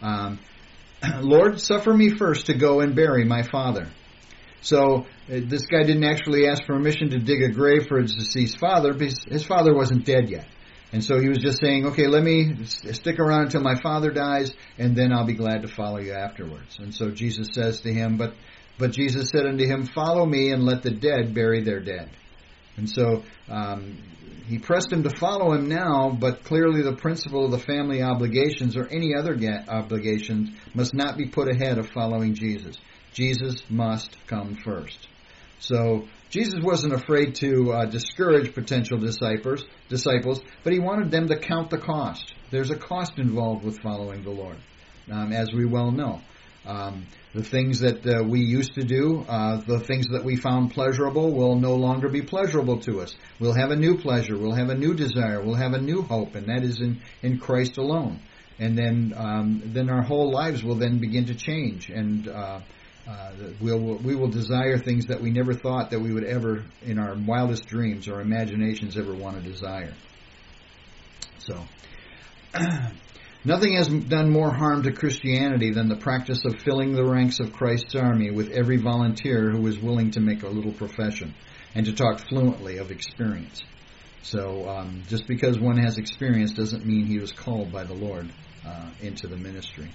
"Lord, suffer me first to go and bury my father." So this guy didn't actually ask permission to dig a grave for his deceased father, because his father wasn't dead yet. And so he was just saying, "Okay, let me stick around until my father dies, and then I'll be glad to follow you afterwards." And so Jesus says to him, But Jesus said unto him, Follow me, and let the dead bury their dead. And so he pressed him to follow him now, but clearly the principle of the family obligations or any other obligations must not be put ahead of following Jesus. Jesus must come first. So Jesus wasn't afraid to discourage potential disciples, but he wanted them to count the cost. There's a cost involved with following the Lord, as we well know. The things that we used to do, the things that we found pleasurable will no longer be pleasurable to us. We'll have a new pleasure. We'll have a new desire. We'll have a new hope, and that is in Christ alone. And then our whole lives will then begin to change, and we will desire things that we never thought that we would ever, in our wildest dreams or imaginations, ever want to desire. So, nothing has done more harm to Christianity than the practice of filling the ranks of Christ's army with every volunteer who is willing to make a little profession and to talk fluently of experience. So just because one has experience doesn't mean he was called by the Lord into the ministry.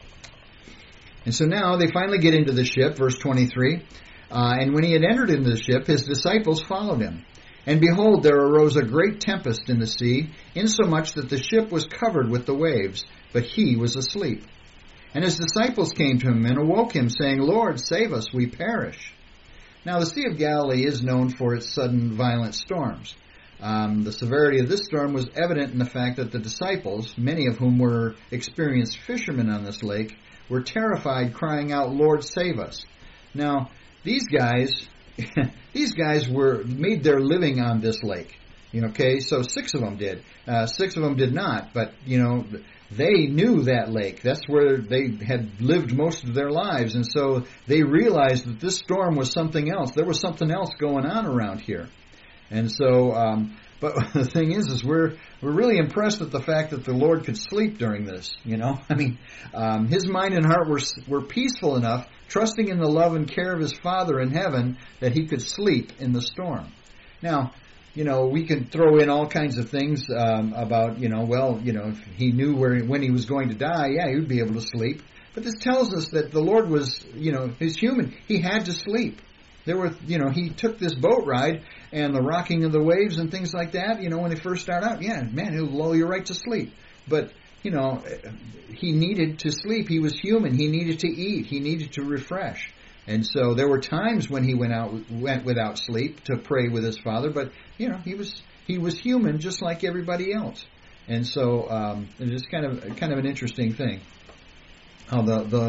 And so now they finally get into the ship, verse 23. And when he had entered into the ship, his disciples followed him. And behold, there arose a great tempest in the sea, insomuch that the ship was covered with the waves, but he was asleep. And his disciples came to him and awoke him, saying, Lord, save us, we perish. Now the Sea of Galilee is known for its sudden violent storms. The severity of this storm was evident in the fact that the disciples, many of whom were experienced fishermen on this lake, were terrified, crying out, Lord, save us. Now, these guys made their living on this lake. Okay, so 6 of them did. 6 of them did not, but they knew that lake. That's where they had lived most of their lives, and so they realized that this storm was something else. There was something else going on around here, and so. But the thing is we're really impressed with the fact that the Lord could sleep during this. His mind and heart were peaceful enough, trusting in the love and care of his Father in heaven, that he could sleep in the storm. Now, we can throw in all kinds of things about, if he knew when he was going to die, yeah, he would be able to sleep. But this tells us that the Lord was, he's human. He had to sleep. He took this boat ride and the rocking of the waves and things like that, when they first start out, yeah, man, it'll lull you right to sleep. But, he needed to sleep. He was human. He needed to eat. He needed to refresh. And so there were times when he went without sleep to pray with his Father, but, he was human just like everybody else. And so it's just kind of an interesting thing. How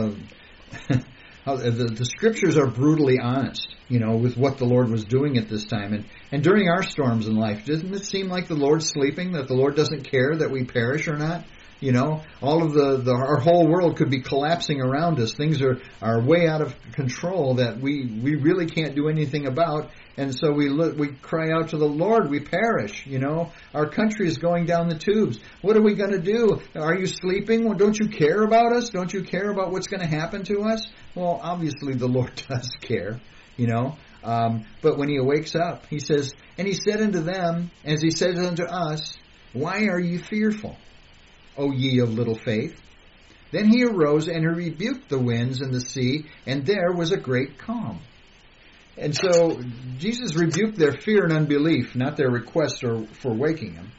the scriptures are brutally honest, with what the Lord was doing at this time. And during our storms in life, doesn't it seem like the Lord's sleeping, that the Lord doesn't care that we perish or not? All of our whole world could be collapsing around us. Things are way out of control that we really can't do anything about. And so we cry out to the Lord, we perish, Our country is going down the tubes. What are we going to do? Are you sleeping? Well, don't you care about us? Don't you care about what's going to happen to us? Well, obviously the Lord does care, But when he wakes up, he says, and he said unto them, as he says unto us, why are you fearful, O ye of little faith? Then he arose and he rebuked the winds and the sea, and there was a great calm. And so Jesus rebuked their fear and unbelief, not their request for waking him.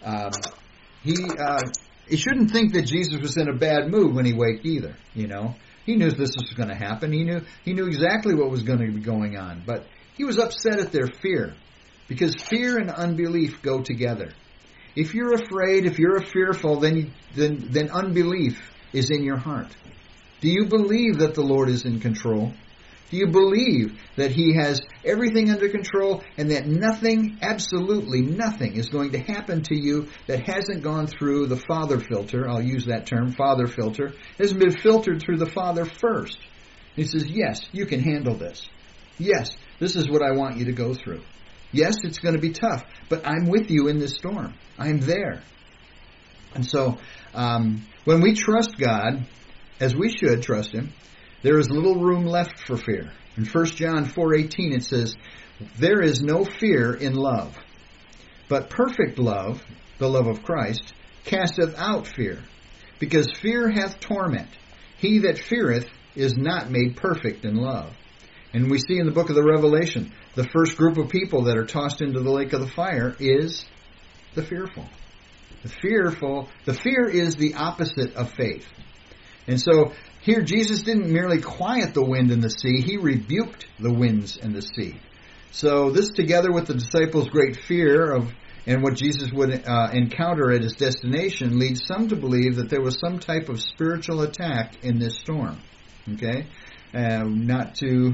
He shouldn't think that Jesus was in a bad mood when he waked either. He knew this was going to happen. He knew exactly what was going to be going on. But he was upset at their fear, because fear and unbelief go together. If you're afraid, if you're fearful, then unbelief is in your heart. Do you believe that the Lord is in control? Do you believe that he has everything under control and that nothing, absolutely nothing, is going to happen to you that hasn't gone through the Father filter? I'll use that term, Father filter. It hasn't been filtered through the Father first. He says, yes, you can handle this. Yes, this is what I want you to go through. Yes, it's going to be tough, but I'm with you in this storm. I'm there. And so, when we trust God, as we should trust him, there is little room left for fear. In 1 John 4:18 it says, there is no fear in love, but perfect love, the love of Christ, casteth out fear, because fear hath torment. He that feareth is not made perfect in love. And we see in the book of the Revelation, the first group of people that are tossed into the lake of the fire is the fearful. The fear is the opposite of faith. And so here Jesus didn't merely quiet the wind and the sea, he rebuked the winds and the sea. So this, together with the disciples' great fear and what Jesus would encounter at his destination, leads some to believe that there was some type of spiritual attack in this storm. Okay? Not to,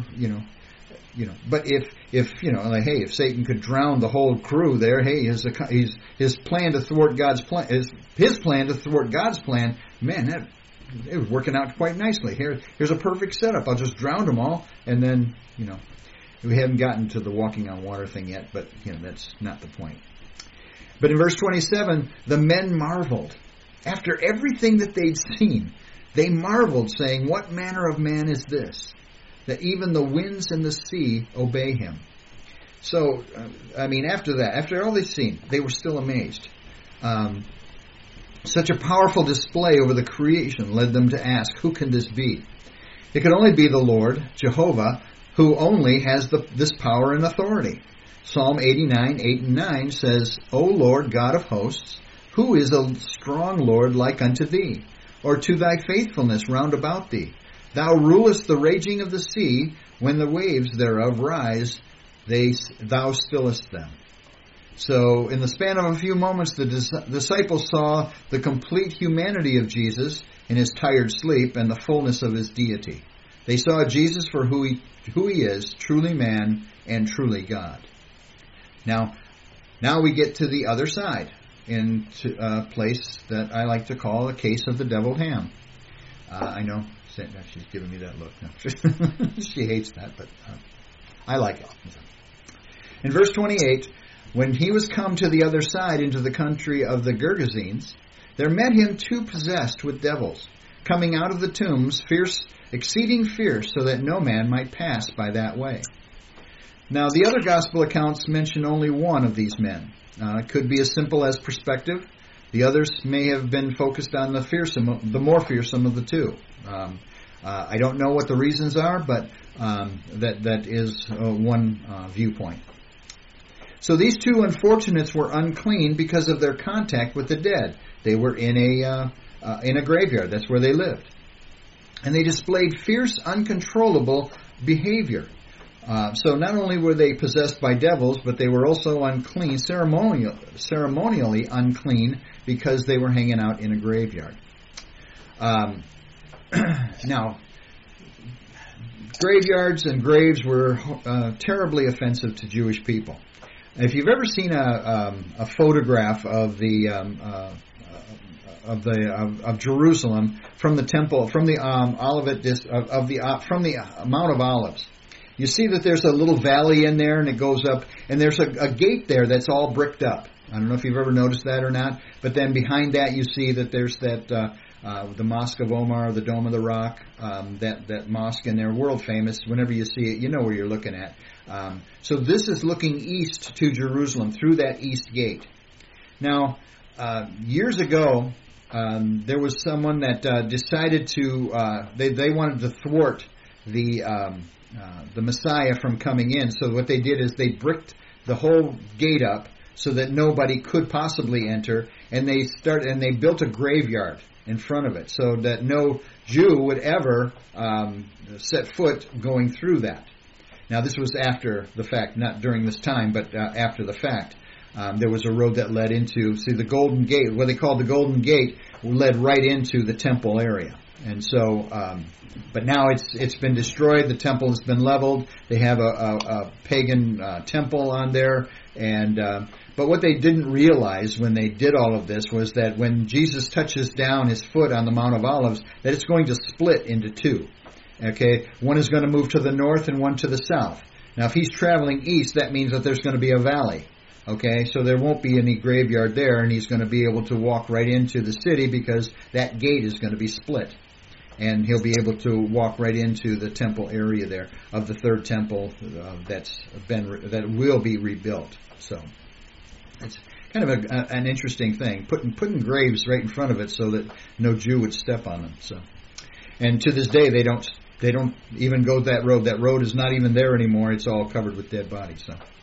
but if Satan could drown the whole crew there, hey, his plan to thwart God's plan, his plan to thwart God's plan, man, it was working out quite nicely. Here's a perfect setup. I'll just drown them all, and then, we haven't gotten to the walking on water thing yet, but, that's not the point. But in verse 27, the men marveled. After everything that they'd seen, they marveled, saying, what manner of man is this, that even the winds and the sea obey him? So, after all they'd seen, they were still amazed. Such a powerful display over the creation led them to ask, who can this be? It could only be the Lord, Jehovah, who only has this power and authority. Psalm 89, 8 and 9 says, O Lord God of hosts, who is a strong Lord like unto thee? Or to thy faithfulness round about thee? Thou rulest the raging of the sea, when the waves thereof rise, thou stillest them. So, in the span of a few moments, the disciples saw the complete humanity of Jesus in his tired sleep and the fullness of his deity. They saw Jesus for who he is, truly man and truly God. Now we get to the other side, into a place that I like to call a case of the deviled ham. I know she's giving me that look. No. She hates that, but I like it. In verse 28, when he was come to the other side into the country of the Gergesenes, there met him two possessed with devils, coming out of the tombs, fierce, exceeding fierce, so that no man might pass by that way. Now, the other gospel accounts mention only one of these men. It could be as simple as perspective. The others may have been focused on the more fearsome of the two. I don't know what the reasons are, but that is one viewpoint. So these two unfortunates were unclean because of their contact with the dead. They were in a graveyard. That's where they lived. And they displayed fierce, uncontrollable behavior. So not only were they possessed by devils, but they were also unclean, ceremonially unclean, because they were hanging out in a graveyard. Now, graveyards and graves were terribly offensive to Jewish people. If you've ever seen a photograph of of Jerusalem from the temple, from the from the Mount of Olives, you see that there's a little valley in there, and it goes up, and there's a gate there that's all bricked up. I don't know if you've ever noticed that or not, but then behind that you see that there's the Mosque of Omar, the Dome of the Rock, that mosque in there, world famous. Whenever you see it, you know where you're looking at. So this is looking east to Jerusalem through that east gate. Now, years ago, there was someone that decided to, they wanted to thwart the Messiah from coming in. So what they did is they bricked the whole gate up so that nobody could possibly enter, and they built a graveyard in front of it so that no Jew would ever set foot going through that. Now, this was after the fact, not during this time, but after the fact. There was a road that led into, the Golden Gate, what they called the Golden Gate, led right into the temple area. And so, but now it's been destroyed. The temple has been leveled. They have a pagan temple on there. And but what they didn't realize when they did all of this was that when Jesus touches down his foot on the Mount of Olives, that it's going to split into two. Okay, one is going to move to the north and one to the south. Now, if he's traveling east, that means that there's going to be a valley. Okay, so there won't be any graveyard there, and he's going to be able to walk right into the city because that gate is going to be split. And he'll be able to walk right into the temple area there of the third temple that will be rebuilt. So it's kind of an interesting thing, putting graves right in front of it so that no Jew would step on them. So, and to this day they don't even go that road. That road is not even there anymore. It's all covered with dead bodies.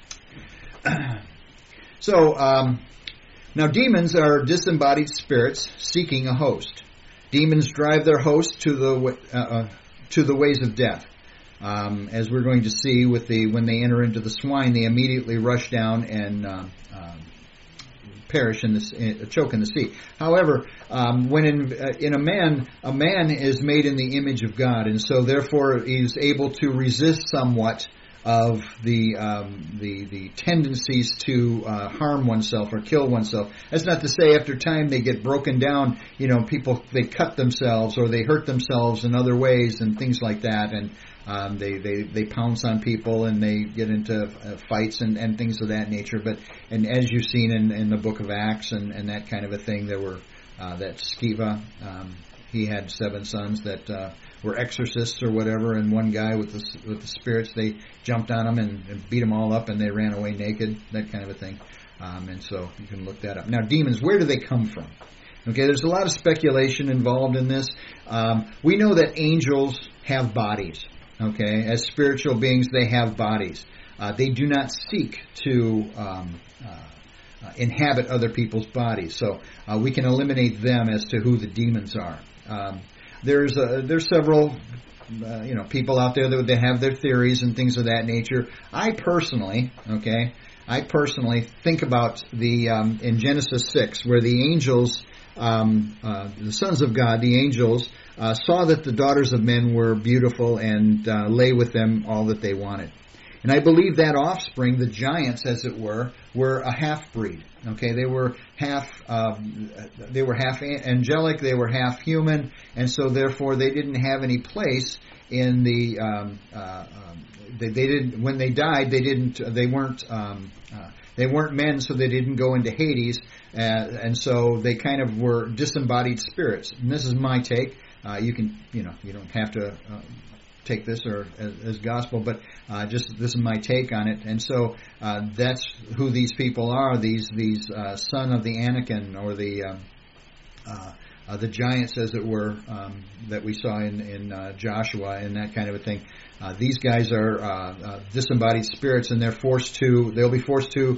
So, now demons are disembodied spirits seeking a host. Demons drive their host to the ways of death. As we're going to see when they enter into the swine, they immediately rush down and perish choke in the sea. However, when in a man is made in the image of God, and so therefore he's able to resist somewhat of the tendencies to harm oneself or kill oneself. That's not to say after time they get broken down. People, they cut themselves or they hurt themselves in other ways and things like that, and they pounce on people and they get into fights and things of that nature. And as you've seen in the book of Acts and that kind of a thing, there were that Sceva, he had 7 sons that were exorcists or whatever, and one guy with the spirits, they jumped on him and beat them all up, and they ran away naked, that kind of a thing. And so you can look that up. Now, demons, where do they come from? Okay, there's a lot of speculation involved in this. We know that angels have bodies. Okay, as spiritual beings, they have bodies. They do not seek to inhabit other people's bodies. So we can eliminate them as to who the demons are. There's several people out there that have their theories and things of that nature. I personally think about in Genesis 6 where the angels the sons of God, the angels, saw that the daughters of men were beautiful and lay with them all that they wanted. And I believe that offspring, the giants, as it were a half-breed. Okay, they were half angelic, they were half human, and so therefore they didn't have any place in the. They didn't when they died. They weren't men, so they didn't go into Hades, and so they kind of were disembodied spirits. And this is my take. You don't have to take this or as gospel, but just this is my take on it. And so that's who these people are. These son of the Anakim, or the giants, as it were, that we saw in Joshua and that kind of a thing. These guys are disembodied spirits, and they'll be forced to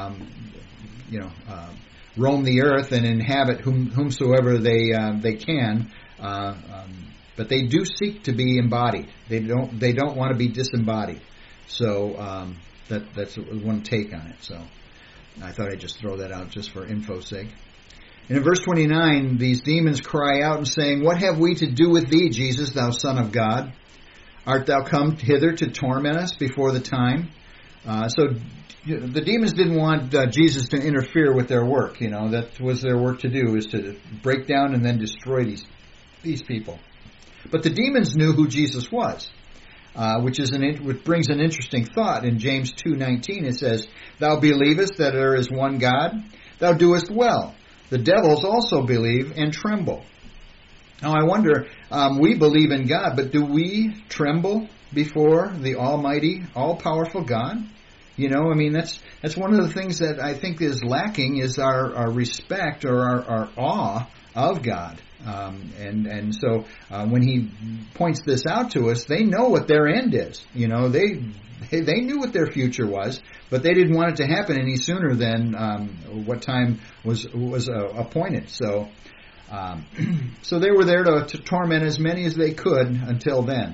roam the earth and inhabit whomsoever they can. But they do seek to be embodied. They don't want to be disembodied. So that's one take on it. So I thought I'd just throw that out just for info's sake. And in verse 29, these demons cry out and saying, "What have we to do with thee, Jesus, thou Son of God? Art thou come hither to torment us before the time?" So the demons didn't want Jesus to interfere with their work. That was their work to do, is to break down and then destroy these people. But the demons knew who Jesus was, which brings an interesting thought. In James 2:19 it says, "Thou believest that there is one God? Thou doest well. The devils also believe and tremble." Now I wonder, we believe in God, but do we tremble before the Almighty, all-powerful God? That's one of the things that I think is lacking, is our respect or our awe of God. And so when he points this out to us, they know what their end is. They knew what their future was, but they didn't want it to happen any sooner than what time was appointed. So they were there to torment as many as they could until then.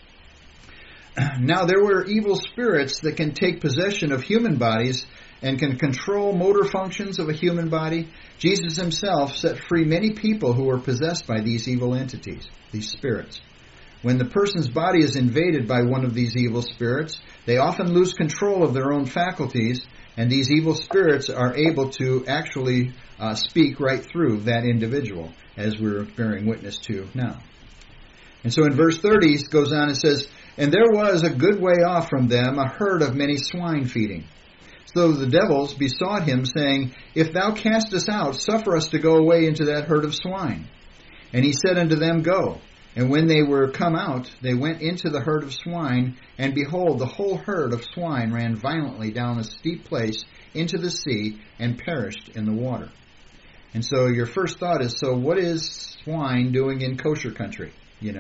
Now there were evil spirits that can take possession of human bodies and can control motor functions of a human body. Jesus himself set free many people who were possessed by these evil entities, these spirits. When the person's body is invaded by one of these evil spirits, they often lose control of their own faculties, and these evil spirits are able to actually speak right through that individual, as we're bearing witness to now. And so in verse 30 it goes on and says, "And there was a good way off from them a herd of many swine feeding. So the devils besought him, saying, If thou cast us out, suffer us to go away into that herd of swine. And he said unto them, Go. And when they were come out, they went into the herd of swine, and behold, the whole herd of swine ran violently down a steep place into the sea, and perished in the water." And so your first thought is, so what is swine doing in kosher country?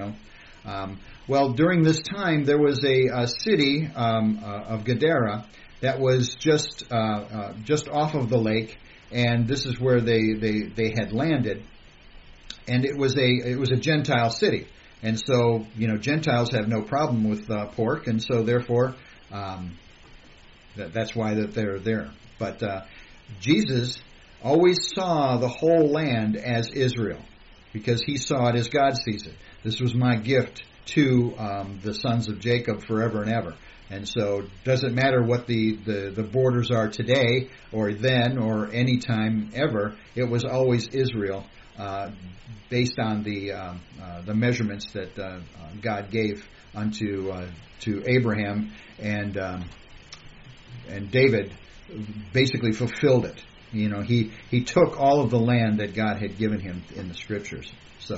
Well, during this time, there was a city of Gadara that was just off of the lake, and this is where they had landed. And it was a Gentile city, and so Gentiles have no problem with pork, and so therefore that's why that they're there. But Jesus always saw the whole land as Israel, because he saw it as God sees it. This was my gift to the sons of Jacob forever and ever. And so it doesn't matter what the borders are today or then or any time ever. It was always Israel, based on the measurements that God gave to Abraham, and David basically fulfilled it. He took all of the land that God had given him in the scriptures.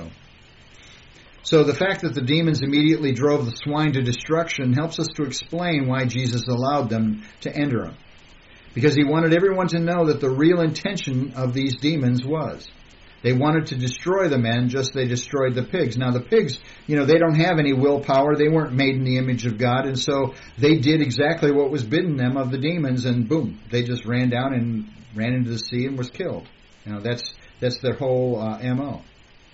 So the fact that the demons immediately drove the swine to destruction helps us to explain why Jesus allowed them to enter them. Because he wanted everyone to know that the real intention of these demons was. They wanted to destroy the men just as they destroyed the pigs. Now the pigs, they don't have any willpower. They weren't made in the image of God, and so they did exactly what was bidden them of the demons, and boom, they just ran down and ran into the sea and was killed. That's their whole MO.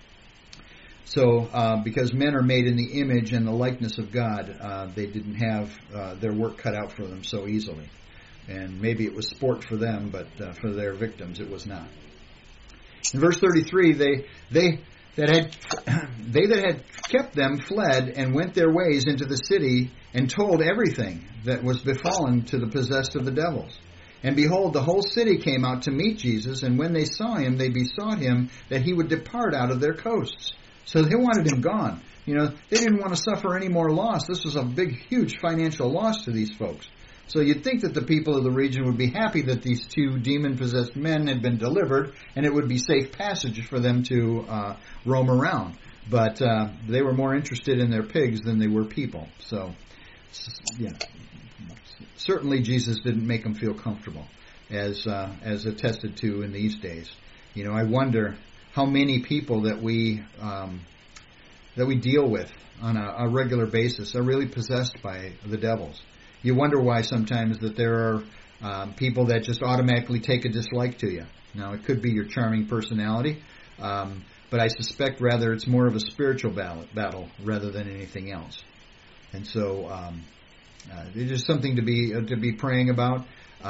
So, because men are made in the image and the likeness of God, they didn't have their work cut out for them so easily. And maybe it was sport for them, but for their victims it was not. In verse 33, they that had kept them fled and went their ways into the city and told everything that was befallen to the possessed of the devils. And behold, the whole city came out to meet Jesus, and when they saw him, they besought him that he would depart out of their coasts. So they wanted him gone. You know, they didn't want to suffer any more loss. This was a big, huge financial loss to these folks. So you'd think that the people of the region would be happy that these two demon-possessed men had been delivered, and it would be safe passage for them to roam around. But they were more interested in their pigs than they were people. So, yeah, certainly Jesus didn't make them feel comfortable, as attested to in these days. You know, I wonder how many people that we deal with on a regular basis are really possessed by the devils. You wonder why sometimes that there are people that just automatically take a dislike to you. Now, it could be your charming personality, but I suspect rather it's more of a spiritual battle rather than anything else. And so it's just something to be praying about.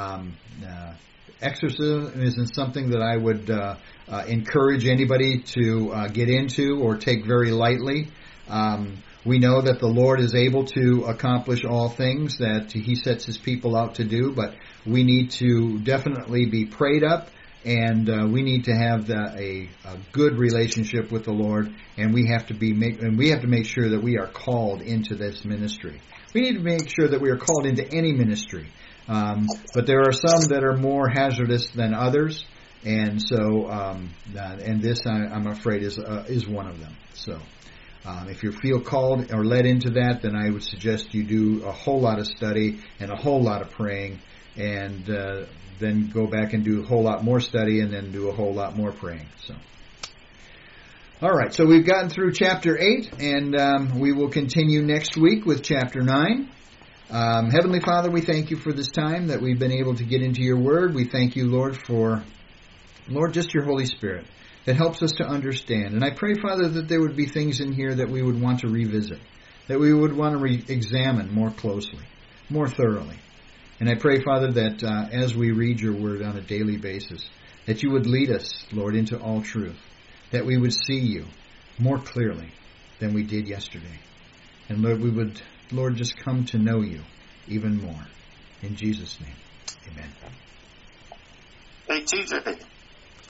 Exorcism isn't something that I would encourage anybody to get into or take very lightly. We know that the Lord is able to accomplish all things that He sets His people out to do, but we need to definitely be prayed up, and we need to have a good relationship with the Lord, and we have to make sure that we are called into this ministry. We need to make sure that we are called into any ministry, but there are some that are more hazardous than others, and so and this I'm afraid is one of them. So. If you feel called or led into that, then I would suggest you do a whole lot of study and a whole lot of praying, and then go back and do a whole lot more study and then do a whole lot more praying. So, all right, so we've gotten through chapter 8, and we will continue next week with chapter 9. Heavenly Father, we thank you for this time that we've been able to get into your word. We thank you, Lord, for, just your Holy Spirit that helps us to understand. And I pray, Father, that there would be things in here that we would want to revisit, that we would want to examine more closely, more thoroughly. And I pray, Father, that as we read your word on a daily basis, that you would lead us, Lord, into all truth, that we would see you more clearly than we did yesterday. And Lord, we would, Lord, just come to know you even more. In Jesus' name, amen. Hey, TJ.